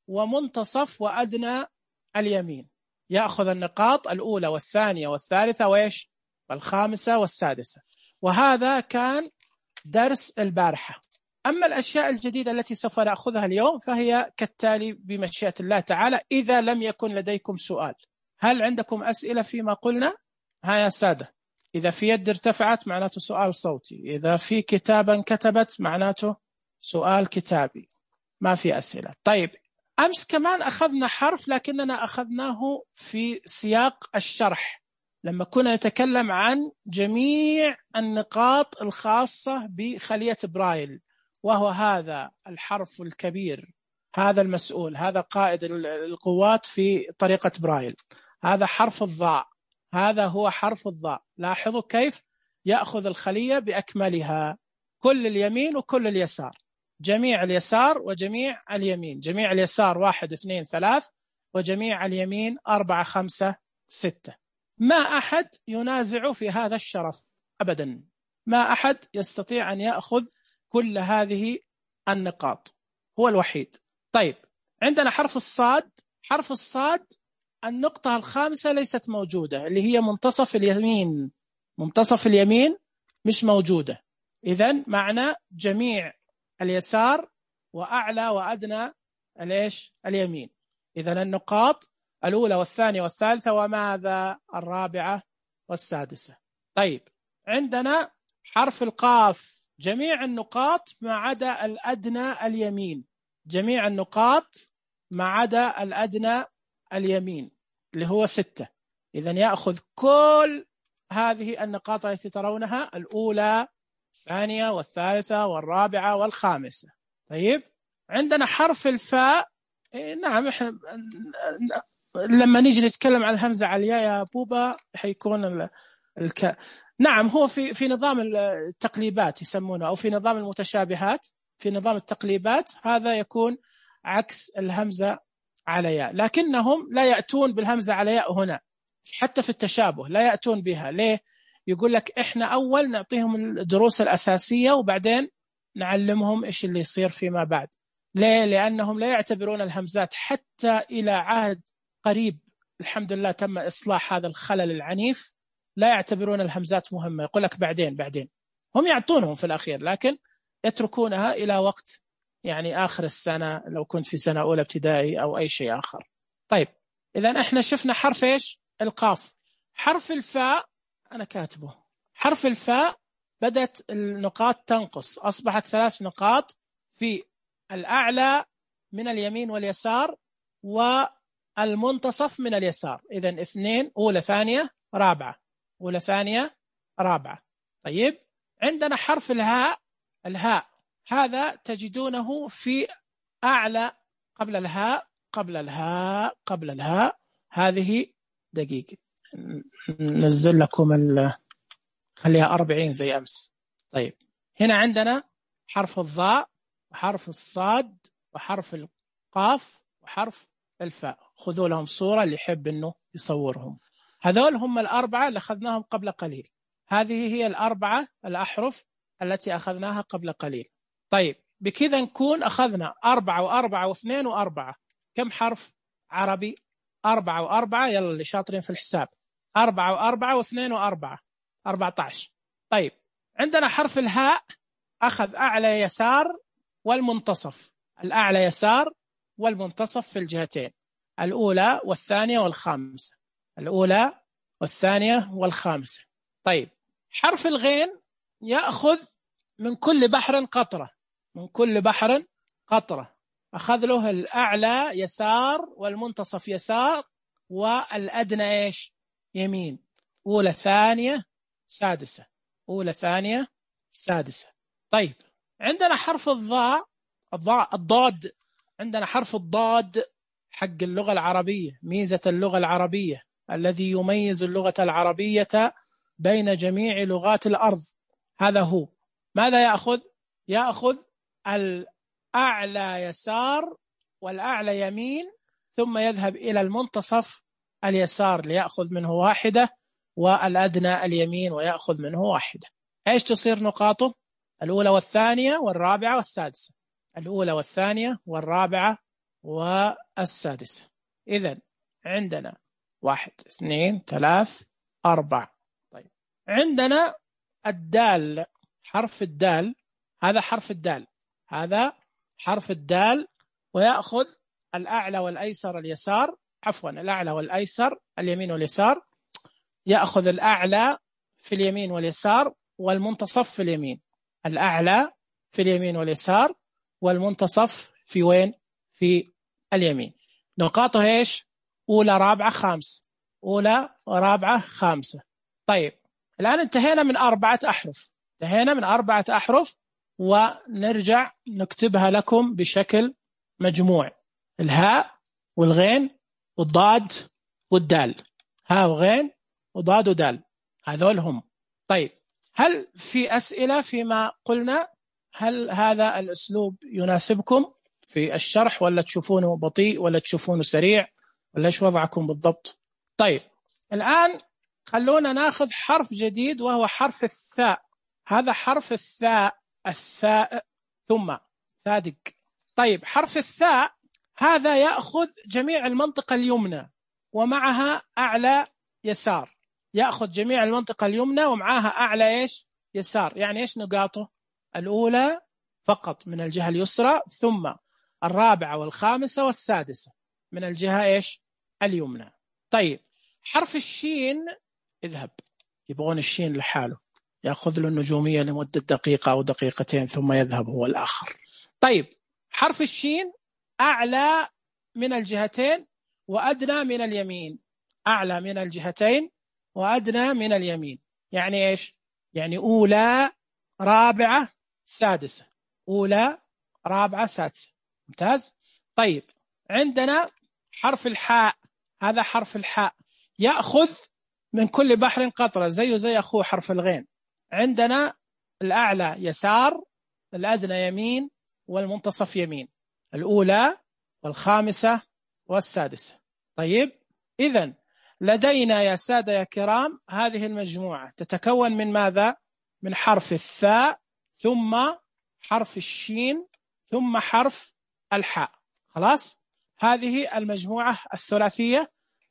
ومنتصف وأدنى اليمين، يأخذ النقاط الأولى والثانية والثالثة وإيش؟ والخامسة والسادسة. وهذا كان درس البارحة. أما الأشياء الجديدة التي سوف نأخذها اليوم فهي كالتالي بمشيئة الله تعالى، إذا لم يكن لديكم سؤال. هل عندكم أسئلة فيما قلنا؟ ها يا سادة، إذا في يد ارتفعت معناته سؤال صوتي، إذا في كتابا كتبت معناته سؤال كتابي، ما في أسئلة. طيب أمس كمان أخذنا حرف لكننا أخذناه في سياق الشرح لما كنا نتكلم عن جميع النقاط الخاصة بخلية برايل، وهو هذا الحرف الكبير، هذا المسؤول، هذا قائد القوات في طريقة برايل، هذا حرف الضاء، هذا هو حرف الضاء. لاحظوا كيف يأخذ الخلية بأكملها، كل اليمين وكل اليسار، جميع اليسار وجميع اليمين، جميع اليسار واحد اثنين ثلاث، وجميع اليمين أربعة خمسة ستة. ما أحد ينازع في هذا الشرف أبدا، ما أحد يستطيع أن يأخذ كل هذه النقاط، هو الوحيد. طيب عندنا حرف الصاد، حرف الصاد النقطة الخامسة ليست موجودة، اللي هي منتصف اليمين، منتصف اليمين مش موجودة. إذن معنى جميع اليسار وأعلى وأدنى الإيش؟ اليمين. إذن النقاط الأولى والثانية والثالثة وماذا؟ الرابعة والسادسة. طيب عندنا حرف القاف، جميع النقاط ما عدا الأدنى اليمين، جميع النقاط ما عدا الأدنى اليمين اللي هو ستة. إذن يأخذ كل هذه النقاط التي ترونها، الأولى الثانية والثالثة والرابعة والخامسة. طيب عندنا حرف الفاء. إيه نعم، إحنا لما نيجي نتكلم عن الهمزة على الياء يا بوبا حيكون ال... الك... نعم هو في في نظام التقليبات يسمونه، أو في نظام المتشابهات، في نظام التقليبات هذا يكون عكس الهمزة على ياء، لكنهم لا يأتون بالهمزة على ياء هنا، حتى في التشابه لا يأتون بها. ليه؟ يقول لك إحنا أول نعطيهم الدروس الأساسية وبعدين نعلمهم إيش اللي يصير فيما بعد. ليه؟ لأنهم لا يعتبرون الهمزات حتى إلى عهد قريب الحمد لله تم إصلاح هذا الخلل العنيف لا يعتبرون الهمزات مهمة، يقول لك بعدين بعدين، هم يعطونهم في الأخير لكن يتركونها إلى وقت يعني آخر السنة لو كنت في سنة أولى ابتدائي أو أي شيء آخر. طيب إذا إحنا شفنا حرف إيش؟ القاف. حرف الفاء أنا كاتبه، حرف الفاء بدأت النقاط تنقص، أصبحت ثلاث نقاط في الأعلى من اليمين واليسار والمنتصف من اليسار. إذن اثنين، أولى ثانية رابعة، أولى ثانية رابعة. طيب عندنا حرف الهاء، الهاء هذا تجدونه في أعلى قبل الهاء قبل الهاء قبل الهاء. هذه دقيقة ننزل لكم ال... خليها أربعين زي أمس. طيب هنا عندنا حرف الضاء وحرف الصاد وحرف القاف وحرف الفاء. خذوا لهم صورة اللي يحب أنه يصورهم. هذول هم الأربعة اللي أخذناهم قبل قليل. هذه هي الأربعة الأحرف التي أخذناها قبل قليل. طيب بكذا نكون أخذنا أربعة وأربعة واثنين وأربعة. كم حرف عربي؟ أربعة وأربعة، يلا اللي شاطرين في الحساب، أربعة وأربعة واثنين وأربعة، أربعة عشر. طيب عندنا حرف الهاء أخذ أعلى يسار والمنتصف، الأعلى يسار والمنتصف في الجهتين، الأولى والثانية والخامسة، الأولى والثانية والخامسة. طيب حرف الغين يأخذ من كل بحر قطرة، من كل بحر قطرة، أخذ له الأعلى يسار والمنتصف يسار والأدنى إيش؟ يمين. أولى ثانية سادسة، أولى ثانية سادسة. طيب عندنا حرف الضاء، الضاء الضاد، عندنا حرف الضاد حق اللغة العربية، ميزة اللغة العربية الذي يميز اللغة العربية بين جميع لغات الأرض، هذا هو. ماذا يأخذ؟ يأخذ الأعلى يسار والأعلى يمين ثم يذهب إلى المنتصف اليسار ليأخذ منه واحدة، والأدنى اليمين ويأخذ منه واحدة. إيش تصير نقاطه؟ الأولى والثانية والرابعة والسادسة، الأولى والثانية والرابعة والسادسة. إذن عندنا واحد اثنين ثلاث أربع. طيب عندنا الدال، حرف الدال، هذا حرف الدال، هذا حرف الدال، ويأخذ الأعلى والأيسر اليسار، عفوا الأعلى والأيسر اليمين واليسار، يأخذ الأعلى في اليمين واليسار والمنتصف في اليمين، الأعلى في اليمين واليسار والمنتصف في وين؟ في اليمين. نقاطه إيش؟ أولى رابعة خامسة، أولى رابعة خامسة. طيب الآن انتهينا من أربعة أحرف، انتهينا من أربعة أحرف، ونرجع نكتبها لكم بشكل مجموع: الهاء والغين والضاد والدال، هاء وغين وضاد ودال، هذول هم. طيب هل في أسئلة فيما قلنا؟ هل هذا الأسلوب يناسبكم في الشرح ولا تشوفونه بطيء ولا تشوفونه سريع ولا إيش وضعكم بالضبط؟ طيب الآن خلونا ناخذ حرف جديد وهو حرف الثاء. هذا حرف الثاء، الثاء ثم ثادق. طيب حرف الثاء هذا يأخذ جميع المنطقة اليمنى ومعها أعلى يسار، يأخذ جميع المنطقة اليمنى ومعها أعلى إيش؟ يسار. يعني إيش نقاطه؟ الأولى فقط من الجهة اليسرى، ثم الرابعة والخامسة والسادسة من الجهة إيش؟ اليمنى. طيب حرف الشين اذهب، يبغون الشين لحاله، يأخذ له النجومية لمدة دقيقة أو دقيقتين ثم يذهب هو الآخر. طيب حرف الشين أعلى من الجهتين وأدنى من اليمين، أعلى من الجهتين وأدنى من اليمين. يعني إيش؟ يعني أولى رابعة سادسة، أولى رابعة سادسة. ممتاز. طيب عندنا حرف الحاء، هذا حرف الحاء يأخذ من كل بحر قطرة، زيه زي أخوه حرف الغين. عندنا الأعلى يسار، الأدنى يمين، والمنتصف يمين، الأولى والخامسة والسادسة. طيب إذن لدينا يا سادة يا كرام هذه المجموعة تتكون من ماذا؟ من حرف الثاء ثم حرف الشين ثم حرف الحاء. خلاص، هذه المجموعة الثلاثية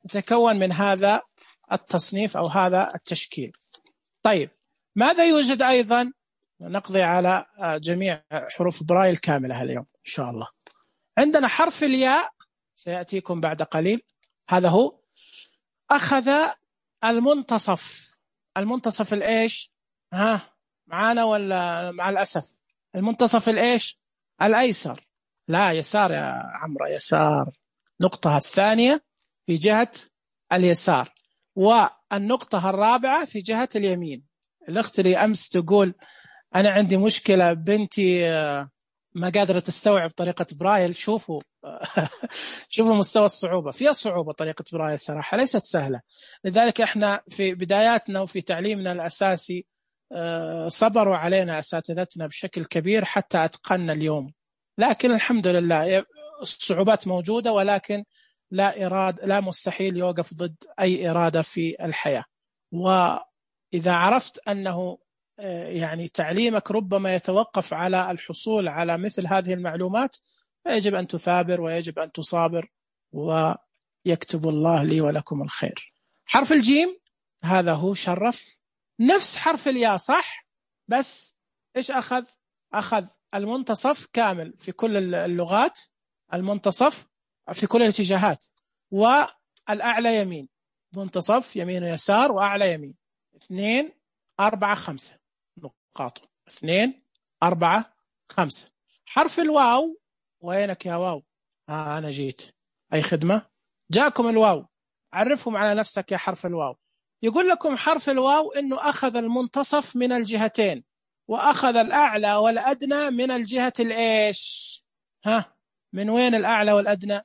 يتكون من هذا التصنيف أو هذا التشكيل. طيب ماذا يوجد أيضا؟ نقضي على جميع حروف برايل كاملة اليوم إن شاء الله. عندنا حرف الياء سيأتيكم بعد قليل، هذا هو. أخذ المنتصف. المنتصف الإيش؟ ها معانا ولا مع الأسف؟ المنتصف الإيش؟ الأيسر. لا يسار يا عمرو، يسار. نقطة الثانية في جهة اليسار، والنقطة الرابعة في جهة اليمين. الأخت اللي أمس تقول أنا عندي مشكلة، بنتي ما قادرة تستوعب طريقة برايل. شوفوا شوفوا مستوى الصعوبة، فيها صعوبة طريقة برايل صراحة، ليست سهلة. لذلك احنا في بداياتنا وفي تعليمنا الأساسي صبروا علينا أساتذتنا بشكل كبير حتى أتقنا اليوم. لكن الحمد لله الصعوبات موجودة، ولكن لا إرادة، لا مستحيل يوقف ضد أي إرادة في الحياة. وإذا عرفت أنه يعني تعليمك ربما يتوقف على الحصول على مثل هذه المعلومات، فيجب أن تثابر ويجب أن تصابر، ويكتب الله لي ولكم الخير. حرف الجيم هذا هو شرف، نفس حرف الياء صح، بس إيش أخذ؟ أخذ المنتصف كامل في كل اللغات، المنتصف في كل الاتجاهات، والأعلى يمين، منتصف يمين ويسار وأعلى يمين. اثنين أربعة خمسة نقاط، اثنين أربعة خمسة. حرف الواو، وينك يا واو؟ آه أنا جيت، أي خدمة. جاكم الواو، عرفهم على نفسك يا حرف الواو. يقول لكم حرف الواو إنه أخذ المنتصف من الجهتين، وأخذ الأعلى والأدنى من الجهة الإيش؟ ها من وين الأعلى والأدنى؟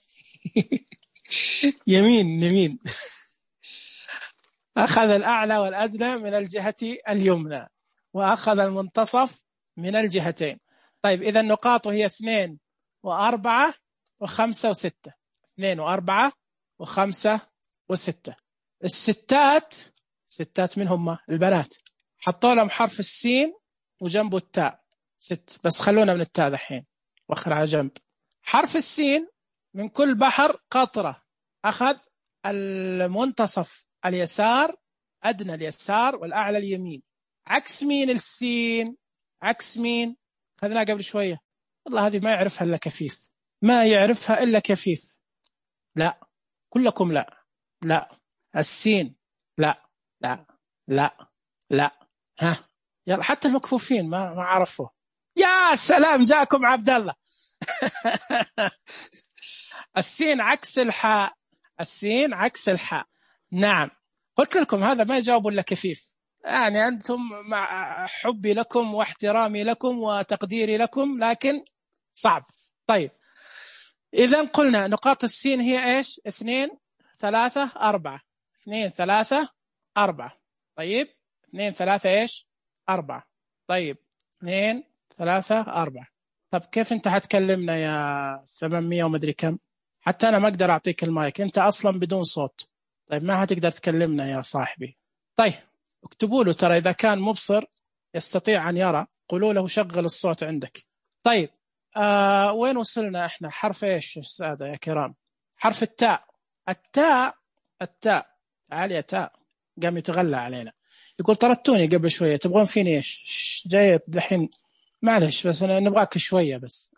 يمين يمين. أخذ الأعلى والأدنى من الجهة اليمنى، وأخذ المنتصف من الجهتين. طيب إذا النقاط هي اثنين وأربعة وخمسة وستة، اثنين وأربعة وخمسة وستة. الستات، ستات من هم؟ البنات، حطوا لهم حرف السين وجنبه التاء، ست. بس خلونا من التاء الحين واخر على جنب. حرف السين من كل بحر قطرة، أخذ المنتصف اليسار، أدنى اليسار والأعلى اليمين. عكس مين السين؟ عكس مين؟ خذناه قبل شوية. والله هذه ما يعرفها إلا كفيف، ما يعرفها إلا كفيف. لا كلكم لا لا. السين لا لا لا لا. ها يلا حتى المكفوفين ما ما عرفوا. يا سلام جاكم عبد الله. السين عكس الحاء، السين عكس الحاء. نعم قلت لكم هذا ما يجاوب إلا كفيف. يعني أنتم مع حبي لكم واحترامي لكم وتقديري لكم، لكن صعب. طيب إذن قلنا نقاط السين هي إيش؟ اثنين ثلاثة أربعة، اثنين ثلاثة أربعة. طيب اثنين ثلاثة إيش؟ أربعة. طيب اثنين ثلاثة أربعة. طب كيف أنت هتكلمنا يا ثمانمية ومدري كم؟ حتى أنا ما أقدر أعطيك المايك، أنت أصلا بدون صوت. طيب ما هتقدر تكلمنا يا صاحبي. طيب اكتبوا له، ترى إذا كان مبصر يستطيع أن يرى، قولوا له شغل الصوت عندك. طيب آه وين وصلنا إحنا؟ حرف إيش السادة يا كرام؟ حرف التاء. التاء التاء تعال يا تاء، قام يتغلى علينا يقول طردتوني قبل شوية، تبغون فيني إيش؟ جاي دحين معلش، بس أنا نبغاك شوية بس.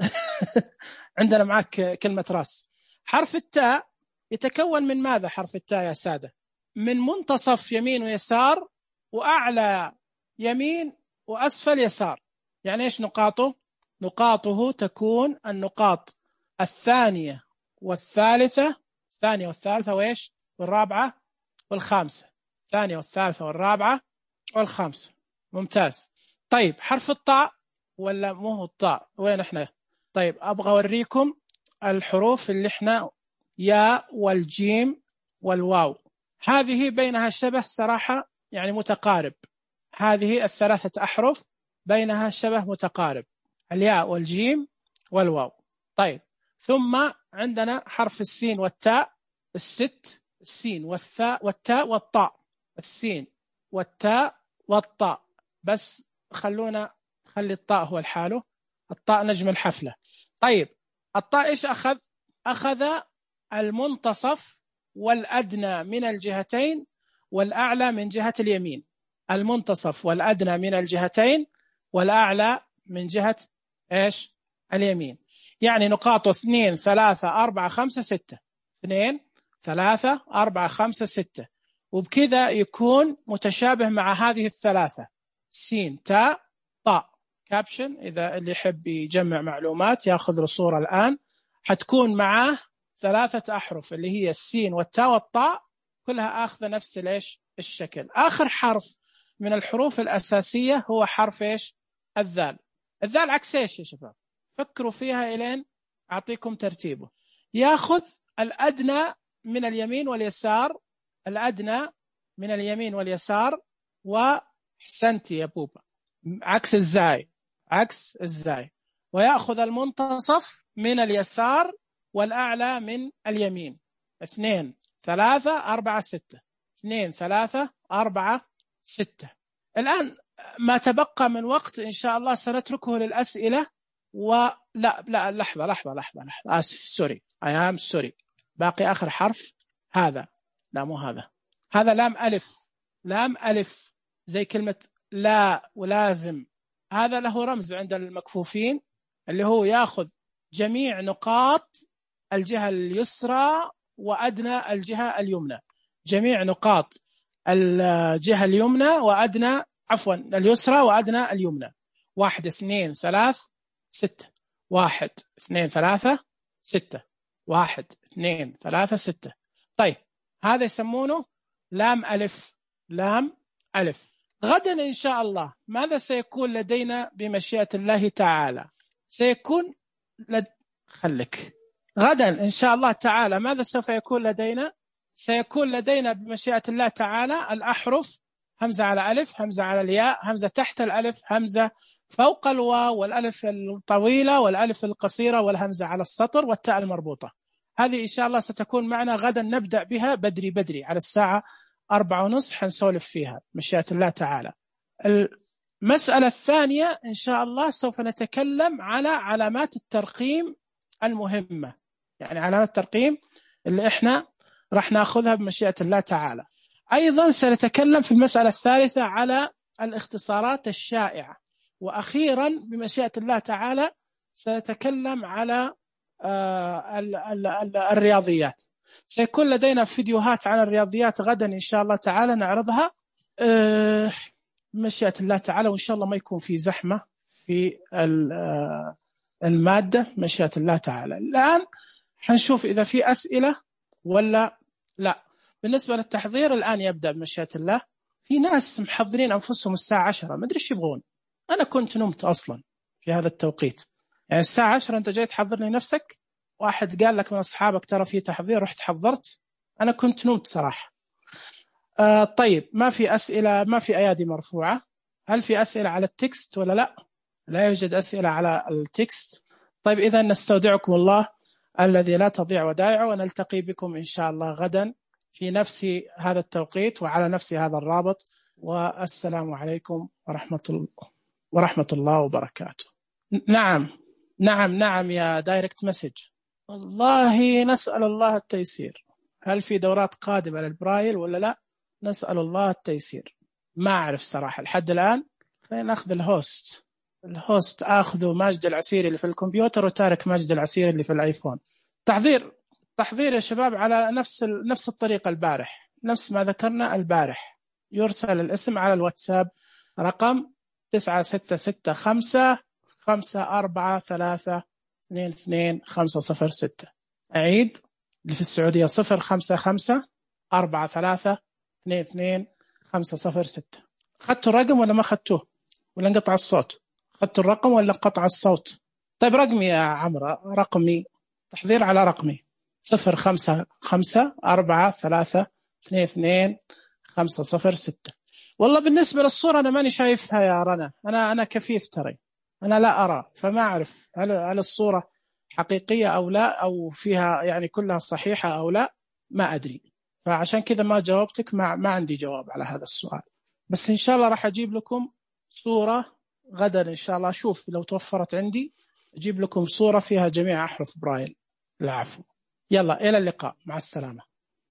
عندنا معك كلمة راس. حرف التاء يتكون من ماذا حرف التاء يا سادة؟ من منتصف يمين ويسار، وأعلى يمين وأسفل يسار. يعني إيش نقاطه؟ نقاطه تكون النقاط الثانية والثالثة، الثانية والثالثة وإيش؟ والرابعة والخامسة، الثانية والثالثة والرابعة والخامسة. ممتاز. طيب حرف الطاء، ولا مو هو الطاء؟ وين إحنا؟ طيب أبغى أوريكم الحروف اللي إحنا، يا والجيم والواو، هذه بينها شبه صراحة، يعني متقارب. هذه الثلاثة أحرف بينها شبه متقارب، الياء والجيم والواو. طيب ثم عندنا حرف السين والتاء، الست، السين والثاء والتاء والطاء، السين والتاء والطاء. بس خلونا خلي الطاء هو الحاله، الطاء نجم الحفلة. طيب الطاء إيش أخذ؟ أخذ المنتصف والأدنى من الجهتين والأعلى من جهة اليمين. المنتصف والأدنى من الجهتين والأعلى من جهة إيش؟ اليمين. يعني نقاط اثنين ثلاثة أربعة خمسة ستة، اثنين ثلاثة أربعة خمسة ستة، وبكذا يكون متشابه مع هذه الثلاثة سين تاء طاء. كابشن إذا اللي يحب يجمع معلومات يأخذ له صورة الآن، حتكون معاه ثلاثة أحرف اللي هي السين والتاء والطاء، كلها آخذ نفس ليش الشكل. آخر حرف من الحروف الأساسية هو حرف إيش؟ الذال. الذال عكس إيش يا شباب؟ فكروا فيها إلين أعطيكم ترتيبه. يأخذ الأدنى من اليمين واليسار، الأدنى من اليمين واليسار، وحسنتي يا بوبا، عكس الزاي، عكس الزاي. ويأخذ المنتصف من اليسار والأعلى من اليمين. اثنين ثلاثة أربعة ستة، اثنين ثلاثة أربعة ستة. الآن ما تبقى من وقت إن شاء الله سنتركه للأسئلة. ولا لا لحظة لحظة لحظة لحظة آسف سوري I am sorry باقي آخر حرف هذا، لا مو هذا، هذا لام ألف، لام ألف زي كلمة لا ولازم. هذا له رمز عند المكفوفين اللي هو يأخذ جميع نقاط الجهة اليسرى وأدنى الجهة اليمنى، جميع نقاط الجهة اليمنى وأدنى عفوا اليسرى وأدنى اليمنى. واحد اثنين ثلاث ستة، واحد اثنين ثلاثة ستة، واحد اثنين ثلاثة ستة. طيب هذا يسمونه لام ألف، لام ألف. غدا إن شاء الله ماذا سيكون لدينا بمشيئة الله تعالى؟ سيكون لد... خلك غدا إن شاء الله تعالى ماذا سوف يكون لدينا؟ سيكون لدينا بمشيئة الله تعالى الأحرف، همزة على ألف، همزة على الياء، همزة تحت الألف، همزة فوق الواو، والألف الطويلة والألف القصيرة، والهمزة على السطر، والتاء المربوطة. هذه إن شاء الله ستكون معنا غدا، نبدأ بها بدري بدري على الساعة أربعة ونصف حنسولف فيها مشيئة الله تعالى. المسألة الثانية إن شاء الله سوف نتكلم على علامات الترقيم المهمة، يعني علامات الترقيم اللي إحنا راح نأخذها بمشيئة الله تعالى. أيضا سنتكلم في المسألة الثالثة على الاختصارات الشائعة. وأخيرا بمشيئة الله تعالى سنتكلم على الرياضيات. سيكون لدينا فيديوهات عن الرياضيات غدا إن شاء الله تعالى نعرضها بمشيئة الله تعالى، وإن شاء الله ما يكون في زحمة في المادة مشيئة الله تعالى. الآن حنشوف إذا في أسئلة ولا لا. بالنسبة للتحضير الآن يبدأ بمشيئة الله. في ناس محضرين أنفسهم الساعة عشرة، ما أدري إيش يبغون. أنا كنت نمت أصلا في هذا التوقيت، يعني الساعة عشرة أنت جاي تحضر لي نفسك. واحد قال لك من أصحابك ترى في تحضير، رحت حضرت، أنا كنت نمت صراحة. آه طيب ما في أسئلة، ما في أيادي مرفوعة. هل في أسئلة على التكست ولا لا؟ لا يوجد أسئلة على التكست. طيب إذا نستودعكم الله الذي لا تضيع ودائعه، ونلتقي بكم إن شاء الله غدا في نفس هذا التوقيت وعلى نفس هذا الرابط. والسلام عليكم ورحمة الله ورحمة الله وبركاته. نعم نعم نعم يا دايركت مسج. والله نسأل الله التيسير. هل في دورات قادمة للبرايل ولا لا؟ نسأل الله التيسير. ما أعرف صراحة لحد الآن. خلينا نأخذ الهوست. الهوست أخذه ماجد العسيري اللي في الكمبيوتر، وتارك ماجد العسيري اللي في الآيفون. تحضير تحضير يا شباب على نفس نفس الطريقة البارح، نفس ما ذكرنا البارح. يرسل الاسم على الواتساب رقم تسعة ستة ستة خمسة خمسة أربعة ثلاثة اثنين اثنين خمسة صفر ستة. أعيد، اللي في السعودية صفر خمسة خمسة أربعة ثلاثة اثنين اثنين خمسة صفر ستة. خدتوا الرقم ولا ما خدتوه؟ ولا انقطع الصوت؟ خدتوا الرقم ولا انقطع الصوت؟ طيب رقمي يا عمرو، رقمي تحضير على رقمي صفر خمسة خمسة أربعة ثلاثة اثنين اثنين خمسة صفر ستة. والله بالنسبة للصورة أنا ماني شايفها يا رنا، أنا أنا كفيف ترى، أنا لا أرى، فما أعرف هل هل الصورة حقيقية أو لا، أو فيها يعني كلها صحيحة أو لا، ما أدري. فعشان كذا ما جاوبتك، ما ما عندي جواب على هذا السؤال. بس إن شاء الله راح أجيب لكم صورة غدا إن شاء الله. شوف لو توفرت عندي أجيب لكم صورة فيها جميع أحرف برايل. العفو. يلا إلى اللقاء، مع السلامة.